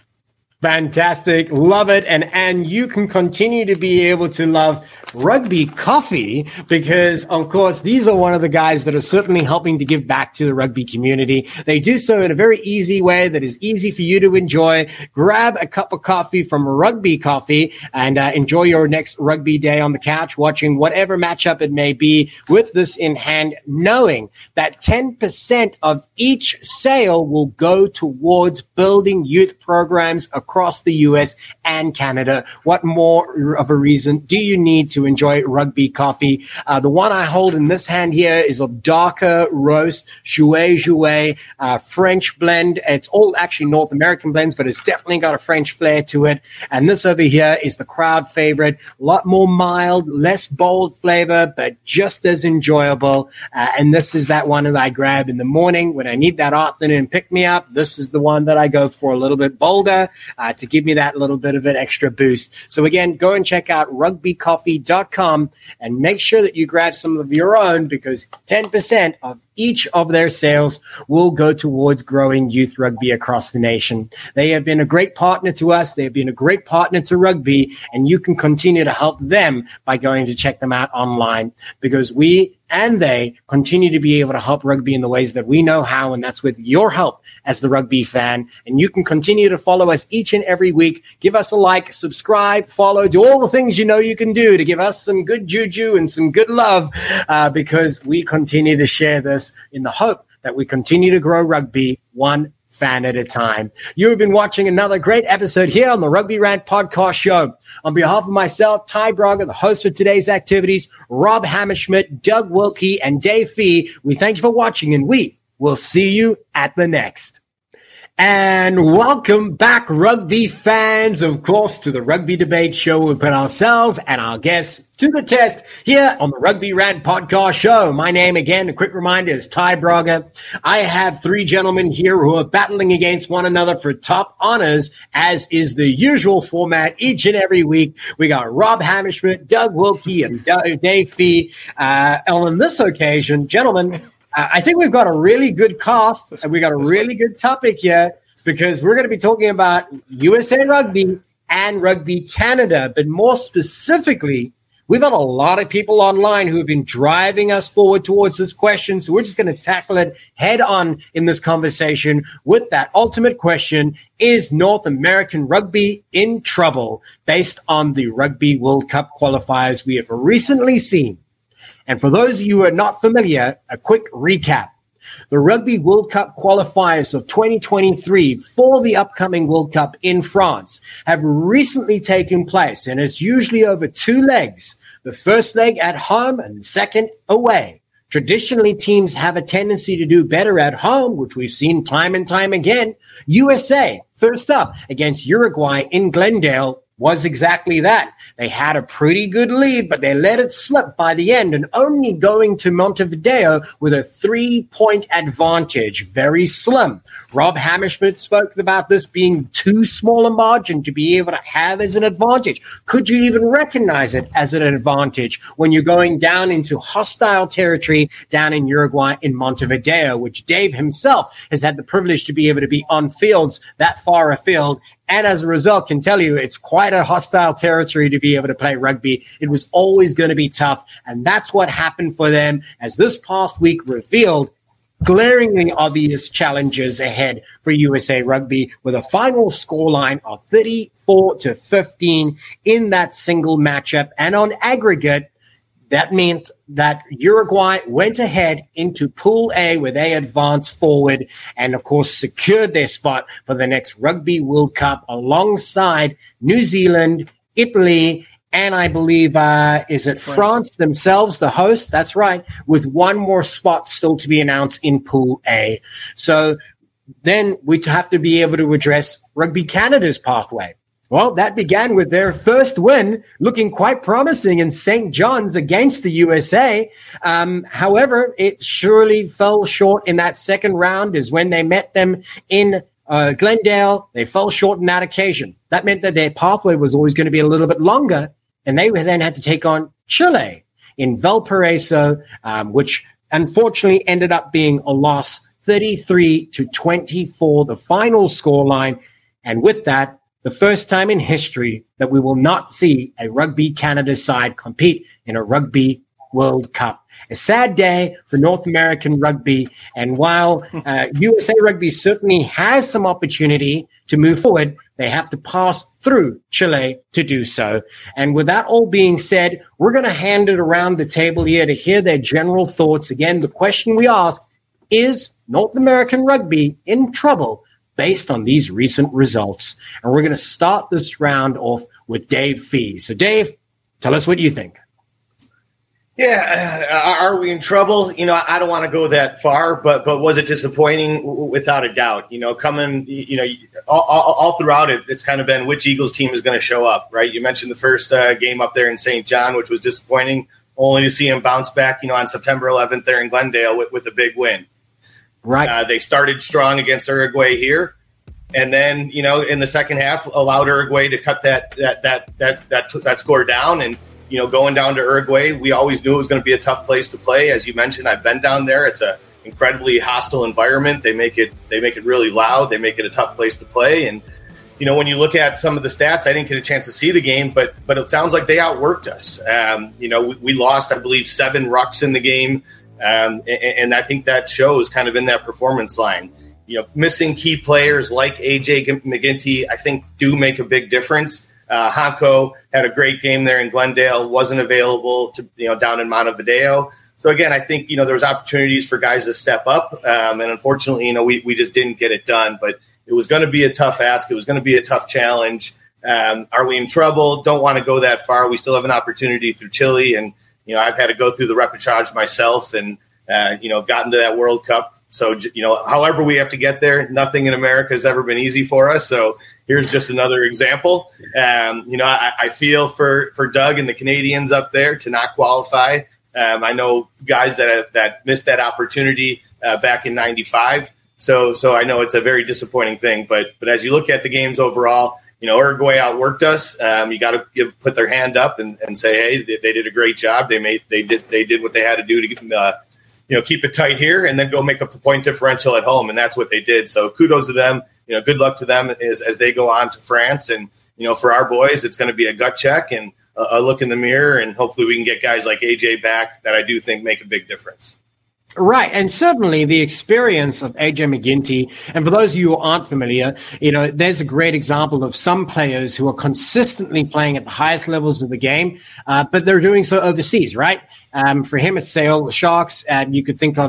Fantastic. Love it. And you can continue to be able to love Rugby Coffee because, of course, these are one of the guys that are certainly helping to give back to the rugby community. They do so in a very easy way that is easy for you to enjoy. Grab a cup of coffee from Rugby Coffee and enjoy your next rugby day on the couch, watching whatever matchup it may be with this in hand, knowing that 10% of each sale will go towards building youth programs across the US and Canada. What more of a reason do you need to enjoy Rugby Coffee? The one I hold in this hand here is a darker roast, Jouet, French blend. It's all actually North American blends, but it's definitely got a French flair to it. And this over here is the crowd favorite, a lot more mild, less bold flavor, but just as enjoyable. And this is that one that I grab in the morning when I need that afternoon pick me up. This is the one that I go for a little bit bolder to give me that little bit of an extra boost. So again, go and check out rugbycoffee.com and make sure that you grab some of your own, because 10% of each of their sales will go towards growing youth rugby across the nation. They have been a great partner to us. They have been a great partner to rugby, and you can continue to help them by going to check them out online, because we and they continue to be able to help rugby in the ways that we know how, and that's with your help as the rugby fan. And you can continue to follow us each and every week. Give us a like, subscribe, follow, do all the things you can do to give us some good juju and some good love, because we continue to share this in the hope that we continue to grow rugby one fan at a time. You have been watching another great episode here on the Rugby Rant Podcast Show. On behalf of myself, Ty Braga, the host for today's activities, Rob Hammerschmidt, Doug Wilkie, and Dave Fee, we thank you for watching, and we will see you at the next. And welcome back, rugby fans, of course, to the Rugby Debate Show. We put ourselves and our guests to the test here on the Rugby Rant Podcast Show. My name, again, a quick reminder, is Ty Braga. I have three gentlemen here who are battling against one another for top honors, as is the usual format each and every week. We got Rob Hammerschmidt, Doug Wilkie, and Dave Fee. And on this occasion, gentlemen, I think we've got a really good cast, and we got a really good topic here, because we're going to be talking about USA Rugby and Rugby Canada. But more specifically, we've got a lot of people online who have been driving us forward towards this question. So we're just going to tackle it head on in this conversation with that ultimate question: is North American rugby in trouble, based on the Rugby World Cup qualifiers we have recently seen? And for those of you who are not familiar, a quick recap. The Rugby World Cup qualifiers of 2023 for the upcoming World Cup in France have recently taken place, and it's usually over two legs. The first leg at home and the second away. Traditionally, teams have a tendency to do better at home, which we've seen time and time again. USA, first up against Uruguay in Glendale, was exactly that. They had a pretty good lead, but they let it slip by the end, and only going to Montevideo with a 3-point advantage. Very slim. Rob Hammerschmidt spoke about this being too small a margin to be able to have as an advantage. Could you even recognize it as an advantage when you're going down into hostile territory down in Uruguay in Montevideo, which Dave himself has had the privilege to be able to be on fields that far afield, and as a result can tell you it's quite a hostile territory to be able to play rugby. It was always going to be tough, and that's what happened for them, as this past week revealed glaringly obvious challenges ahead for USA Rugby, with a final scoreline of 34-15 in that single matchup. And on aggregate, that meant that Uruguay went ahead into Pool A, where they advanced forward and, of course, secured their spot for the next Rugby World Cup alongside New Zealand, Italy, and I believe, is it France themselves, the host? That's right, with one more spot still to be announced in Pool A. So then we'd have to be able to address Rugby Canada's pathway. Well, that began with their first win, looking quite promising in St. John's against the USA. However, it surely fell short in that second round, is when they met them in Glendale. They fell short on that occasion. That meant that their pathway was always going to be a little bit longer, and they then had to take on Chile in Valparaiso, which unfortunately ended up being a loss, 33-24, the final scoreline. And with that, the first time in history that we will not see a Rugby Canada side compete in a Rugby World Cup. A sad day for North American rugby. And while USA Rugby certainly has some opportunity to move forward, they have to pass through Chile to do so. And with that all being said, we're going to hand it around the table here to hear their general thoughts. Again, the question we ask, is North American rugby in trouble based on these recent results? And we're going to start this round off with Dave Fee. So Dave, tell us what you think. Yeah, are we in trouble? I don't want to go that far, but was it disappointing? Without a doubt. Coming, all throughout it, it's kind of been which Eagles team is going to show up, right? You mentioned the first game up there in St. John, which was disappointing, only to see them bounce back, on September 11th there in Glendale with a big win. Right. They started strong against Uruguay here, and then in the second half allowed Uruguay to cut that score down. And going down to Uruguay, we always knew it was going to be a tough place to play. As you mentioned, I've been down there. It's an incredibly hostile environment. They make it really loud. They make it a tough place to play. And when you look at some of the stats, I didn't get a chance to see the game, but it sounds like they outworked us. We lost, I believe, 7 rucks in the game. And I think that shows kind of in that performance line. Missing key players like AJ McGinty, I think, do make a big difference. Hanko had a great game there in Glendale, wasn't available to down in Montevideo. So again, I think there was opportunities for guys to step up, and unfortunately, we just didn't get it done. But it was going to be a tough ask. It was going to be a tough challenge. Are we in trouble? Don't want to go that far. We still have an opportunity through Chile, and I've had to go through the repechage myself, and gotten to that World Cup. So however we have to get there, nothing in America has ever been easy for us. So here's just another example. I feel for Doug and the Canadians up there to not qualify. I know guys that missed that opportunity back in '95. So I know it's a very disappointing thing. But as you look at the games overall, Uruguay outworked us. You got to put their hand up and say, hey, they did a great job. They did what they had to do to get keep it tight here and then go make up the point differential at home. And that's what they did. So kudos to them. Good luck to them as they go on to France. And, for our boys, it's going to be a gut check and a look in the mirror. And hopefully we can get guys like AJ back that I do think make a big difference. Right. And certainly the experience of AJ McGinty. And for those of you who aren't familiar, there's a great example of some players who are consistently playing at the highest levels of the game, but they're doing so overseas, right? For him, it's Seoul Sharks. And you could think of,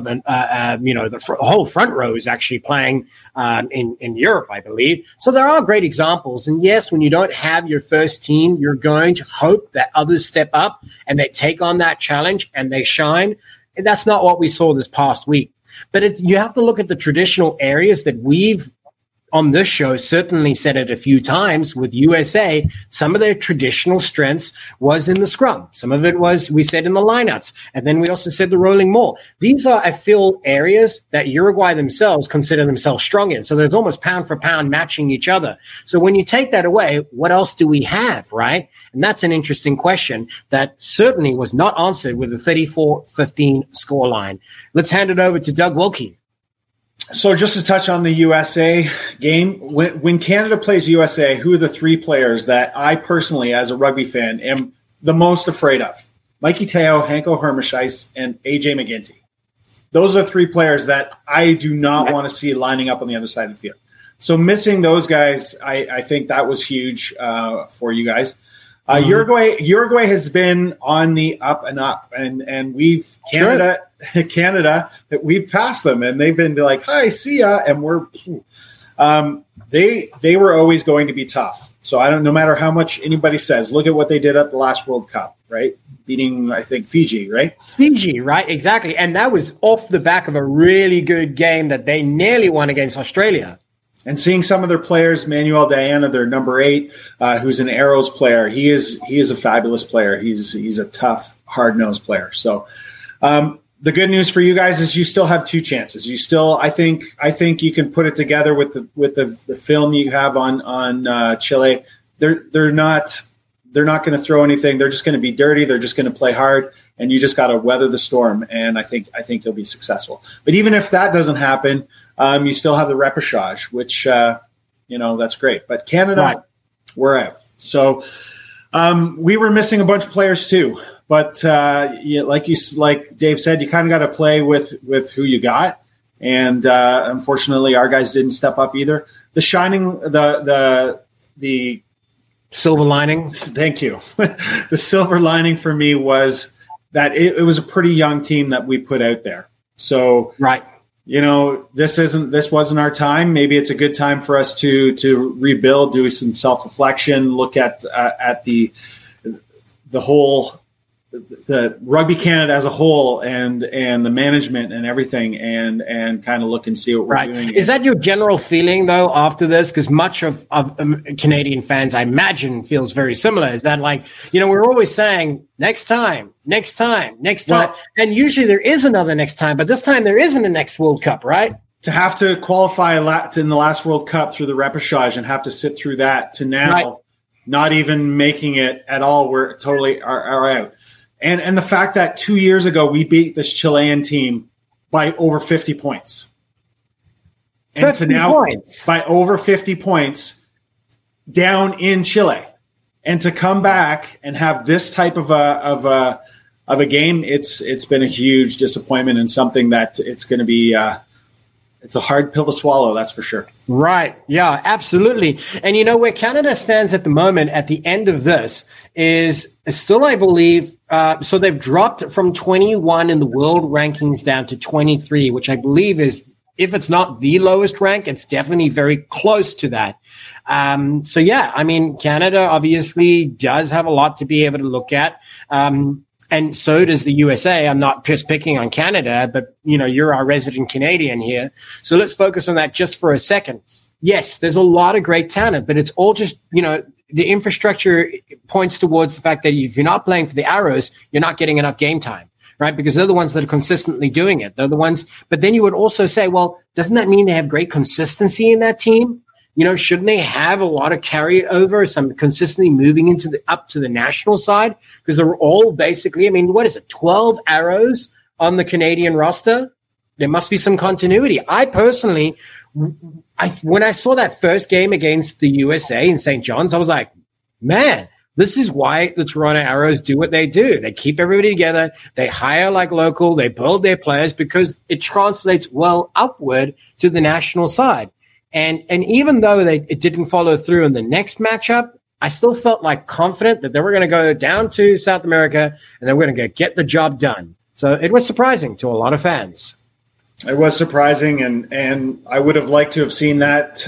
the whole front row is actually playing in Europe, I believe. So there are great examples. And yes, when you don't have your first team, you're going to hope that others step up and they take on that challenge and they shine. And that's not what we saw this past week. But you have to look at the traditional areas that we've, on this show, certainly said it a few times with USA. Some of their traditional strengths was in the scrum. Some of it was, we said, in the lineouts. And then we also said the rolling maul. These are, I feel, areas that Uruguay themselves consider themselves strong in. So there's almost pound for pound matching each other. So when you take that away, what else do we have, right? And that's an interesting question that certainly was not answered with a 34-15 scoreline. Let's hand it over to Doug Wilkie. So just to touch on the USA game, when Canada plays USA, who are the 3 players that I personally, as a rugby fan, am the most afraid of? Mikey Teo, Hanko Hermeshuis, and AJ McGinty. Those are 3 players that I do not want to see lining up on the other side of the field. So missing those guys, I think that was huge for you guys. Uruguay has been on the up and up, and we've Canada that we've passed them, and they've been like, "Hi, see ya," and we're They were always going to be tough. So no matter how much anybody says, look at what they did at the last World Cup, right? Beating, I think, Fiji, right? Fiji, right? Exactly. And that was off the back of a really good game that they nearly won against Australia. And seeing some of their players, Manuel Diana, their number 8, who's an Arrows player, he is a fabulous player. He's a tough, hard-nosed player. So the good news for you guys is you still have 2 chances. You still, I think you can put it together with the film you have on Chile. They're not going to throw anything. They're just going to be dirty. They're just going to play hard, and you just got to weather the storm. And I think you'll be successful. But even if that doesn't happen, you still have the repechage, which that's great. But Canada, right. We're out. So we were missing a bunch of players too. But like Dave said, you kind of got to play with who you got, and unfortunately, our guys didn't step up either. The silver lining. Thank you. The silver lining for me was that it was a pretty young team that we put out there. So right. This wasn't our time. Maybe it's a good time for us to rebuild, do some self-reflection, look at the whole. The Rugby Canada as a whole and the management and everything and kind of look and see what we're doing. Is that your general feeling, though, after this? Because much of Canadian fans, I imagine, feels very similar. Is that we're always saying next time. Well, and usually there is another next time, but this time there isn't a next World Cup, right? To have to qualify in the last World Cup through the repechage and have to sit through that to now not even making it at all, we're totally are out. And the fact that 2 years ago we beat this Chilean team by over 50 points. And to now by over 50 points down in Chile. And to come back and have this type of a game, it's been a huge disappointment and something that it's going to be it's a hard pill to swallow, that's for sure. Right. Yeah, absolutely. And where Canada stands at the moment at the end of this is still, I believe, so they've dropped from 21 in the world rankings down to 23, which I believe is, if it's not the lowest rank, it's definitely very close to that. So, yeah, I mean, Canada obviously does have a lot to be able to look at. And so does the USA. I'm not just picking on Canada, but, you're our resident Canadian here. So let's focus on that just for a second. Yes, there's a lot of great talent, but it's all just, the infrastructure points towards the fact that if you're not playing for the Arrows, you're not getting enough game time, right? Because they're the ones that are consistently doing it. They're the ones. But then you would also say, well, doesn't that mean they have great consistency in that team? Shouldn't they have a lot of carryover, some consistently moving up to the national side? Because they're all basically, 12 Arrows on the Canadian roster? There must be some continuity. I personally, when I saw that first game against the USA in St. John's, I was like, man, this is why the Toronto Arrows do what they do. They keep everybody together. They hire like local. They build their players because it translates well upward to the national side. And even though it didn't follow through in the next matchup, I still felt confident that they were going to go down to South America and they were going to get the job done. So it was surprising to a lot of fans. It was surprising, and I would have liked to have seen that,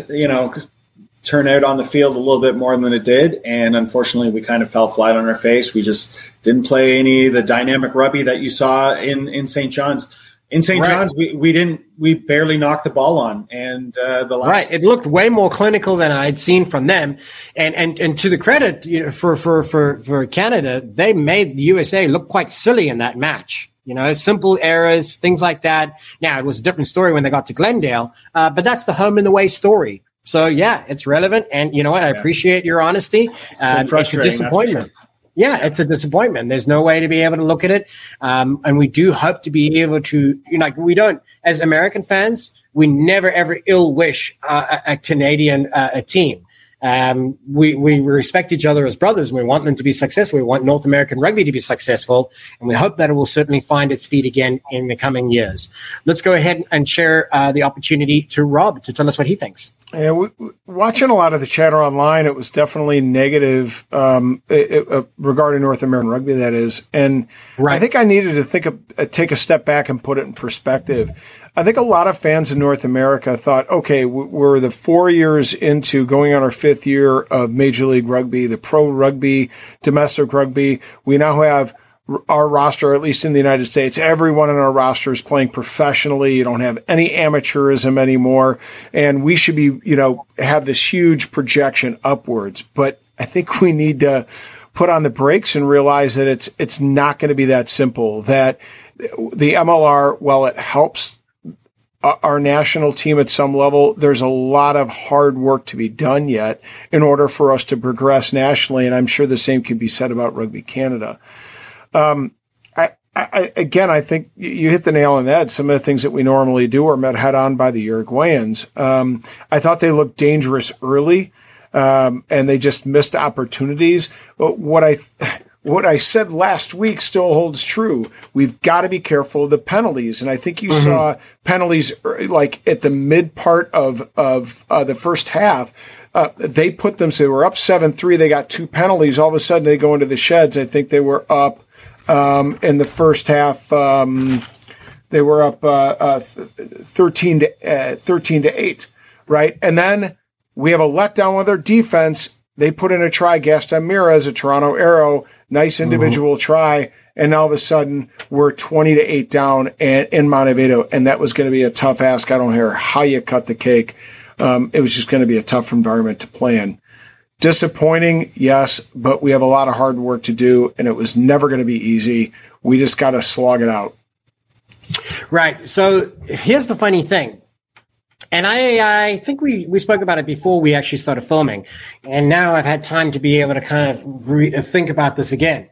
turn out on the field a little bit more than it did. And unfortunately, we kind of fell flat on our face. We just didn't play any of the dynamic rugby that you saw in St. John's. In St. John's, we barely knocked the ball on, and it looked way more clinical than I'd seen from them. And to the credit for Canada, they made the USA look quite silly in that match. Simple errors, things like that. Now, it was a different story when they got to Glendale, but that's the home and away story. So, yeah, it's relevant. And you know what? I appreciate your honesty. It's a disappointment. Yeah, it's a disappointment. There's no way to be able to look at it. And we do hope to be able to, we don't, as American fans, we never, ever ill wish a Canadian team. We respect each other as brothers, and we want them to be successful. We want North American rugby to be successful, and we hope that it will certainly find its feet again in the coming years. Let's go ahead and share the opportunity to Rob to tell us what he thinks. Yeah, watching a lot of the chatter online, it was definitely negative regarding North American rugby, that is. And I think I needed to take a step back and put it in perspective. I think a lot of fans in North America thought, okay, we're the 4 years into going on our 5th year of Major League Rugby, the pro rugby, domestic rugby. We now have our roster, at least in the United States, everyone on our roster is playing professionally. You don't have any amateurism anymore. And we should be, have this huge projection upwards. But I think we need to put on the brakes and realize that it's not going to be that simple, that the MLR, while it helps our national team at some level, there's a lot of hard work to be done yet in order for us to progress nationally. And I'm sure the same can be said about Rugby Canada. I think you hit the nail on the head. Some of the things that we normally do are met head on by the Uruguayans. I thought they looked dangerous early, and they just missed opportunities. But what I said last week still holds true. We've got to be careful of the penalties. And I think you saw penalties like at the mid part of the first half. They put them, so they were up 7-3. They got 2 penalties. All of a sudden they go into the sheds. I think they were up in the first half. They were up 13 to 8, right? And then we have a letdown with their defense. They put in a try, Gaston Mira, a Toronto Arrow, nice individual try, and all of a sudden we're 20-8 down in Montevideo, and that was going to be a tough ask. I don't care how you cut the cake. It was just going to be a tough environment to play in. Disappointing, yes, but we have a lot of hard work to do, and it was never going to be easy. We just got to slog it out. Right. So here's the funny thing. And I think we spoke about it before we actually started filming. And now I've had time to be able to kind of think about this again.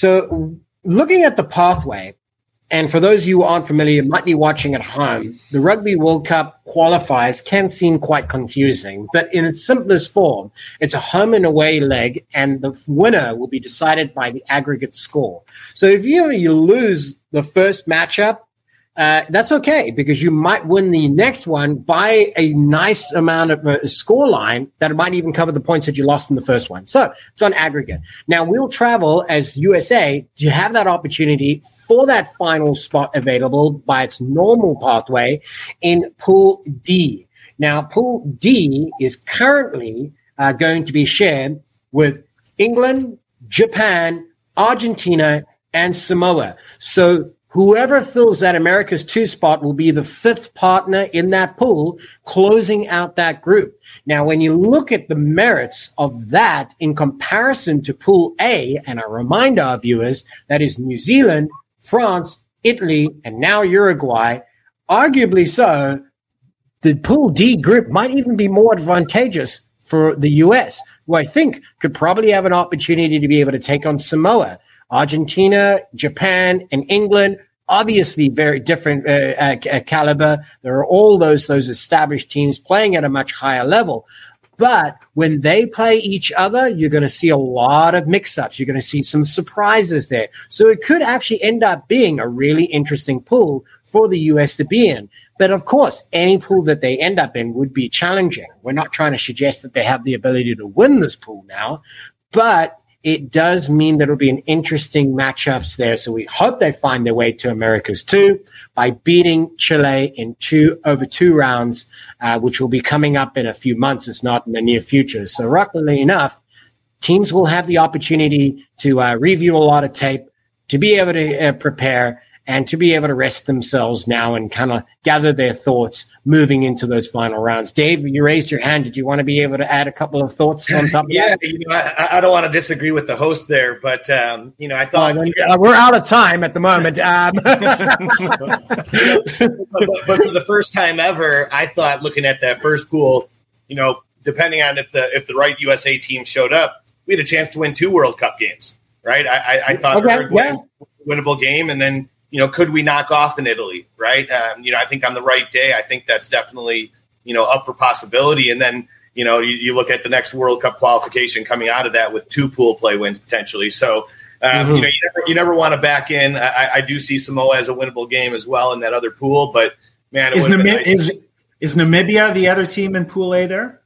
So looking at the pathway, and for those of you who aren't familiar, might be watching at home, the Rugby World Cup qualifiers can seem quite confusing. But in its simplest form, it's a home and away leg, and the winner will be decided by the aggregate score. So if you lose the first matchup, that's okay, because you might win the next one by a nice amount of a score line that might even cover the points that you lost in the first one. So it's on aggregate. Now we'll travel as USA to have that opportunity for that final spot available by its normal pathway in Pool D. Now Pool D is currently going to be shared with England, Japan, Argentina, and Samoa. So whoever fills that America's 2 spot will be the 5th partner in that pool, closing out that group. Now, when you look at the merits of that in comparison to Pool A, and a reminder of viewers, that is New Zealand, France, Italy, and now Uruguay, arguably so, the Pool D group might even be more advantageous for the US, who I think could probably have an opportunity to be able to take on Samoa. Argentina, Japan, and England, obviously very different caliber. There are all those established teams playing at a much higher level. But when they play each other, you're going to see a lot of mix-ups. You're going to see some surprises there. So it could actually end up being a really interesting pool for the U.S. to be in. But of course, any pool that they end up in would be challenging. We're not trying to suggest that they have the ability to win this pool now, but it does mean that it'll be an interesting matchups there. So we hope they find their way to America's 2 by beating Chile in over 2 rounds, which will be coming up in a few months. It's not in the near future. So luckily enough, teams will have the opportunity to review a lot of tape, to be able to prepare, and to be able to rest themselves now and kind of gather their thoughts moving into those final rounds. Dave, you raised your hand. Did you want to be able to add a couple of thoughts on top of that? Yeah, I don't want to disagree with the host there, but, I thought... we're out of time at the moment. But for the first time ever, I thought looking at that first pool, depending on if the right USA team showed up, we had a chance to win 2 World Cup games, right? I thought winnable game, and then could we knock off in Italy, right? I think on the right day, I think that's definitely, up for possibility. And then, you look at the next World Cup qualification coming out of that with 2 pool play wins potentially. So, you never want to back in. I do see Samoa as a winnable game as well in that other pool, but man, it would have been nice. Is Namibia the other team in Pool A there?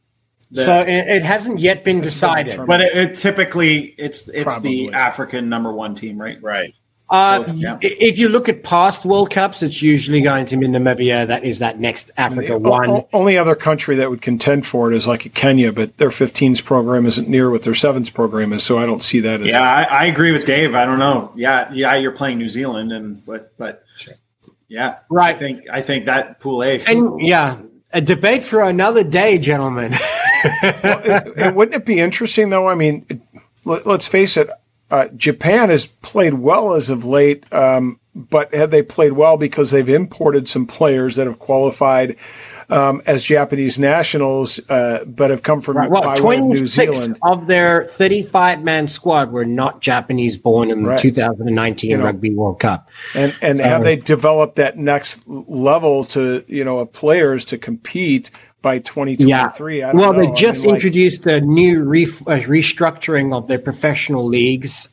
So it hasn't yet been decided. But it typically, it's Probably. the African number one team, right? Right. If you look at past World Cups, it's usually going to be Namibia. That is that next Africa one. Only other country that would contend for it is like a Kenya, but their 15s program isn't near what their 7s program is, so I don't see that as. Yeah, I agree with Dave. I don't know. Yeah, you're playing New Zealand, but yeah, right. I think that Pool A, and a debate for another day, gentlemen. Wouldn't it be interesting though? I mean, let's face it. Japan has played well as of late, but have they played well because they've imported some players that have qualified as Japanese nationals, but have come from by way of New Zealand? Of their 35-man squad were not Japanese born in the 2019 Rugby World Cup. And have they developed that next level to of players to compete by 2023? Yeah. Well, they just introduced a new restructuring of their professional leagues.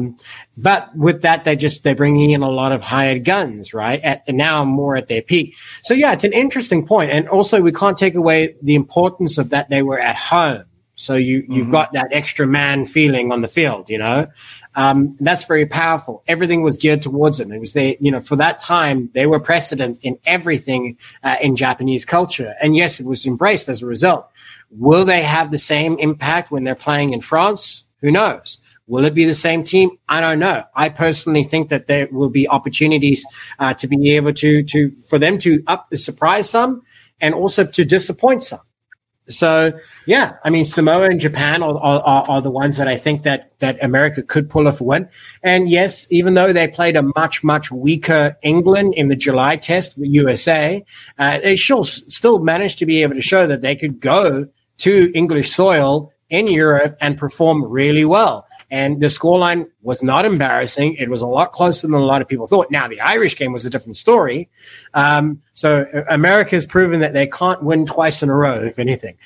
But with that, they're bringing in a lot of hired guns, right? And now more at their peak. So yeah, it's an interesting point. And also we can't take away the importance of that they were at home. So you've got that extra man feeling on the field, that's very powerful. Everything was geared towards them. It was for that time, they were precedent in everything in Japanese culture. And yes, it was embraced as a result. Will they have the same impact when they're playing in France? Who knows? Will it be the same team? I don't know. I personally think that there will be opportunities to be able for them to surprise some and also to disappoint some. So, yeah, I mean, Samoa and Japan are the ones that I think that America could pull off a win. And yes, even though they played a much, much weaker England in the July test with USA, they still managed to be able to show that they could go to English soil in Europe and perform really well. And the scoreline was not embarrassing. It was a lot closer than a lot of people thought. Now, the Irish game was a different story. So America's proven that they can't win twice in a row, if anything.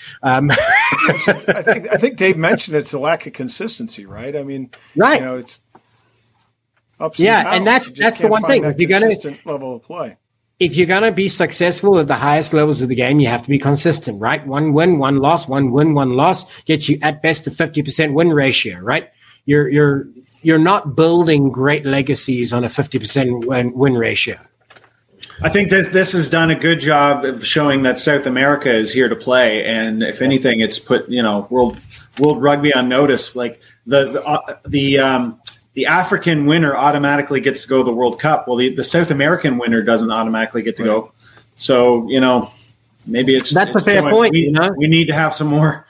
I think Dave mentioned it's a lack of consistency, right? I mean, right. It's ups and downs. And that's the one thing. If you're consistent level of play. If you're going to be successful at the highest levels of the game, you have to be consistent, right? One win, one loss, one win, one loss gets you at best a 50% win ratio, right? You're not building great legacies on a 50% win ratio. I think this has done a good job of showing that South America is here to play, and if anything, it's put world rugby on notice. Like the African winner automatically gets to go to the World Cup. Well, the South American winner doesn't automatically get to go. So maybe that's a fair point. We need to have some more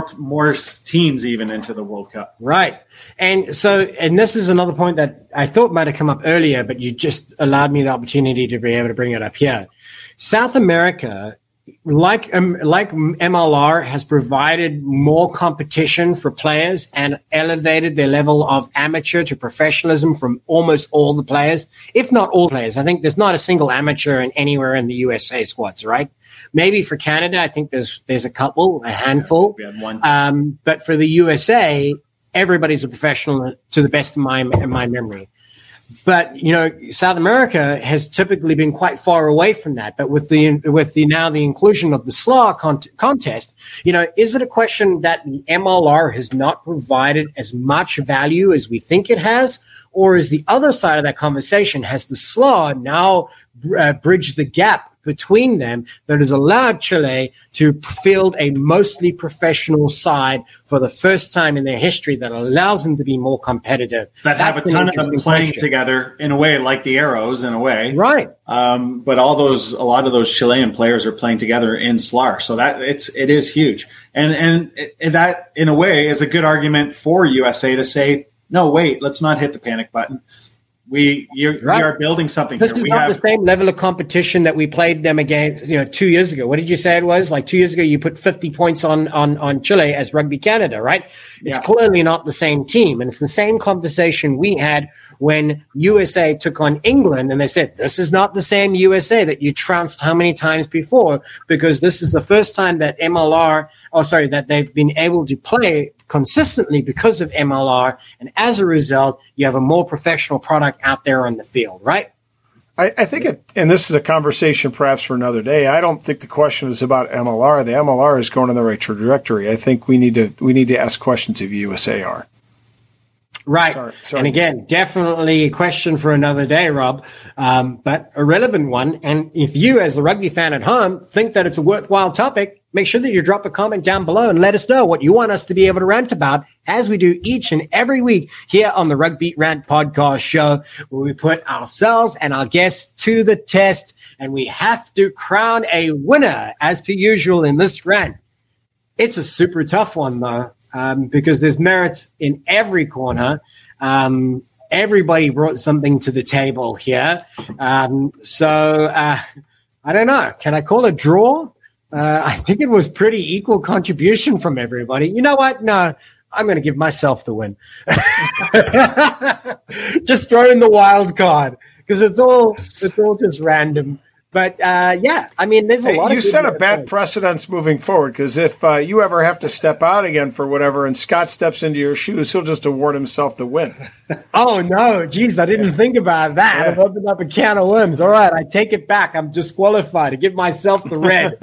teams even into the World Cup. Right. And this is another point that I thought might have come up earlier, but you just allowed me the opportunity to be able to bring it up here. South America, like MLR, has provided more competition for players and elevated their level of amateur to professionalism from almost all the players, if not all players. I think there's not a single amateur anywhere in the USA squads, right? Maybe for Canada, I think there's a handful. We had one. But for the USA, everybody's a professional to the best of my memory. But South America has typically been quite far away from that. But with the inclusion of the SLA contest, is it a question that the MLR has not provided as much value as we think it has, or is the other side of that conversation, has the SLA now bridged the gap between them that has allowed Chile to field a mostly professional side for the first time in their history that allows them to be more competitive. That have a ton of them playing together in a way, like the Arrows in a way. Right. But a lot of those Chilean players are playing together in SLAR. So it is huge. And that in a way is a good argument for USA to say, no, wait, let's not hit the panic button. We are building something this here. Is not the same level of competition that we played them against 2 years ago. What did you say it was? Like 2 years ago, you put 50 points on Chile as Rugby Canada, right? It's clearly not the same team. And it's the same conversation we had when USA took on England, and they said, this is not the same USA that you trounced how many times before, because this is the first time that that they've been able to play consistently because of MLR. And as a result, you have a more professional product out there on the field, right? I think and this is a conversation perhaps for another day. I don't think the question is about MLR. The MLR is going in the right trajectory. I think we need to ask questions of USAR. Right. Sorry. And again, definitely a question for another day, Rob, but a relevant one. And if you, as a rugby fan at home, think that it's a worthwhile topic, make sure that you drop a comment down below and let us know what you want us to be able to rant about, as we do each and every week here on the Rugby Rant Podcast Show, where we put ourselves and our guests to the test, and we have to crown a winner, as per usual in this rant. It's a super tough one, though. Because there's merits in every corner. Everybody brought something to the table here. So I don't know. Can I call it a draw? I think it was pretty equal contribution from everybody. You know what? No, I'm going to give myself the win. Just throw in the wild card because it's all just random. But, yeah, I mean, there's a lot of... You set a bad precedence moving forward, because if you ever have to step out again for whatever and Scott steps into your shoes, he'll just award himself the win. Oh, no. Geez, I didn't think about that. Yeah. I've opened up a can of worms. All right, I take it back. I'm disqualified to give myself the red.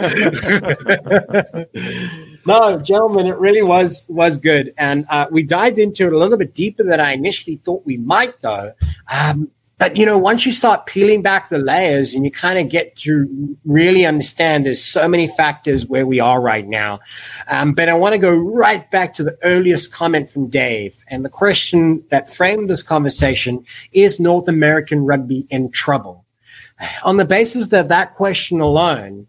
No, gentlemen, it really was good. And we dived into it a little bit deeper than I initially thought we might, though. But, you know, once you start peeling back the layers and you kind of get to really understand there's so many factors where we are right now. But I want to go right back to the earliest comment from Dave. And the question that framed this conversation is North American rugby in trouble? On the basis of that question alone,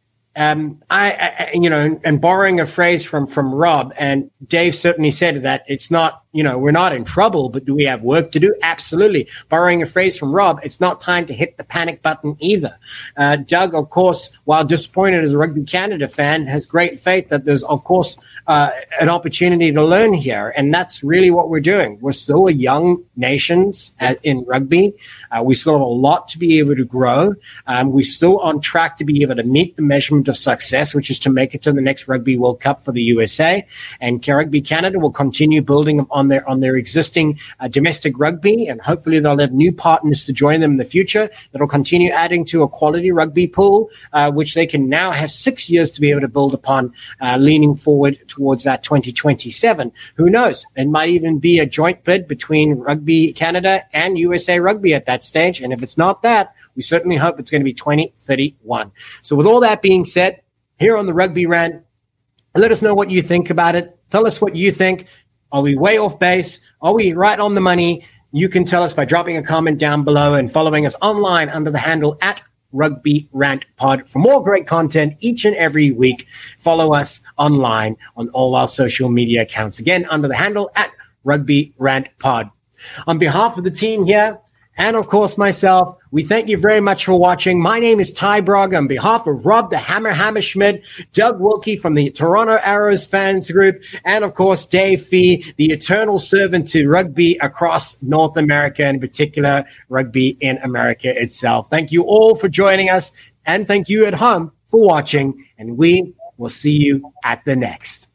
I you know, and borrowing a phrase from Rob, and Dave certainly said that it's not, you know, we're not in trouble, but do we have work to do? Absolutely. Borrowing a phrase from Rob, it's not time to hit the panic button either. Doug, of course, while disappointed as a Rugby Canada fan, has great faith that there's, of course, an opportunity to learn here. And that's really what we're doing. We're still a young nation in rugby. We still have a lot to be able to grow. We're still on track to be able to meet the measurement of success, which is to make it to the next Rugby World Cup for the USA. And Rugby Canada will continue building on their existing domestic rugby, and hopefully they'll have new partners to join them in the future that'll continue adding to a quality rugby pool, which they can now have 6 years to be able to build upon, leaning forward towards that 2027. Who knows? It might even be a joint bid between Rugby Canada and USA Rugby at that stage. And if it's not that, we certainly hope it's going to be 2031. So with all that being said, here on the Rugby Rant, let us know what you think about it. Tell us what you think. Are we way off base? Are we right on the money? You can tell us by dropping a comment down below and following us online under the handle at Rugby Rant Pod for more great content each and every week. Follow us online on all our social media accounts. Again, under the handle at Rugby Rant Pod. On behalf of the team here, and of course myself, we thank you very much for watching. My name is Ty Braga. On behalf of Rob the Hammer Hammerschmidt, Doug Wilkie from the Toronto Arrows fans group, and of course Dave Fee, the eternal servant to rugby across North America, in particular rugby in America itself. Thank you all for joining us, and thank you at home for watching, and we will see you at the next.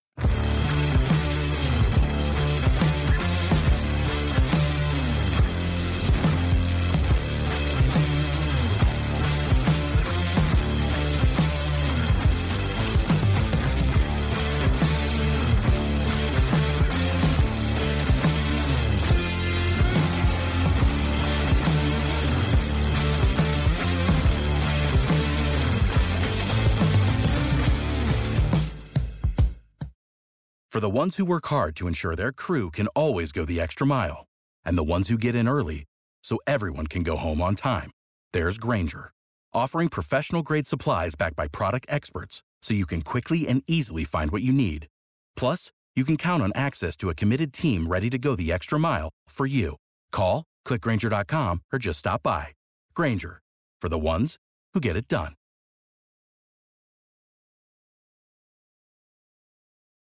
For the ones who work hard to ensure their crew can always go the extra mile, and the ones who get in early so everyone can go home on time, there's Grainger, offering professional-grade supplies backed by product experts so you can quickly and easily find what you need. Plus, you can count on access to a committed team ready to go the extra mile for you. Call, click Grainger.com, or just stop by. Grainger, for the ones who get it done.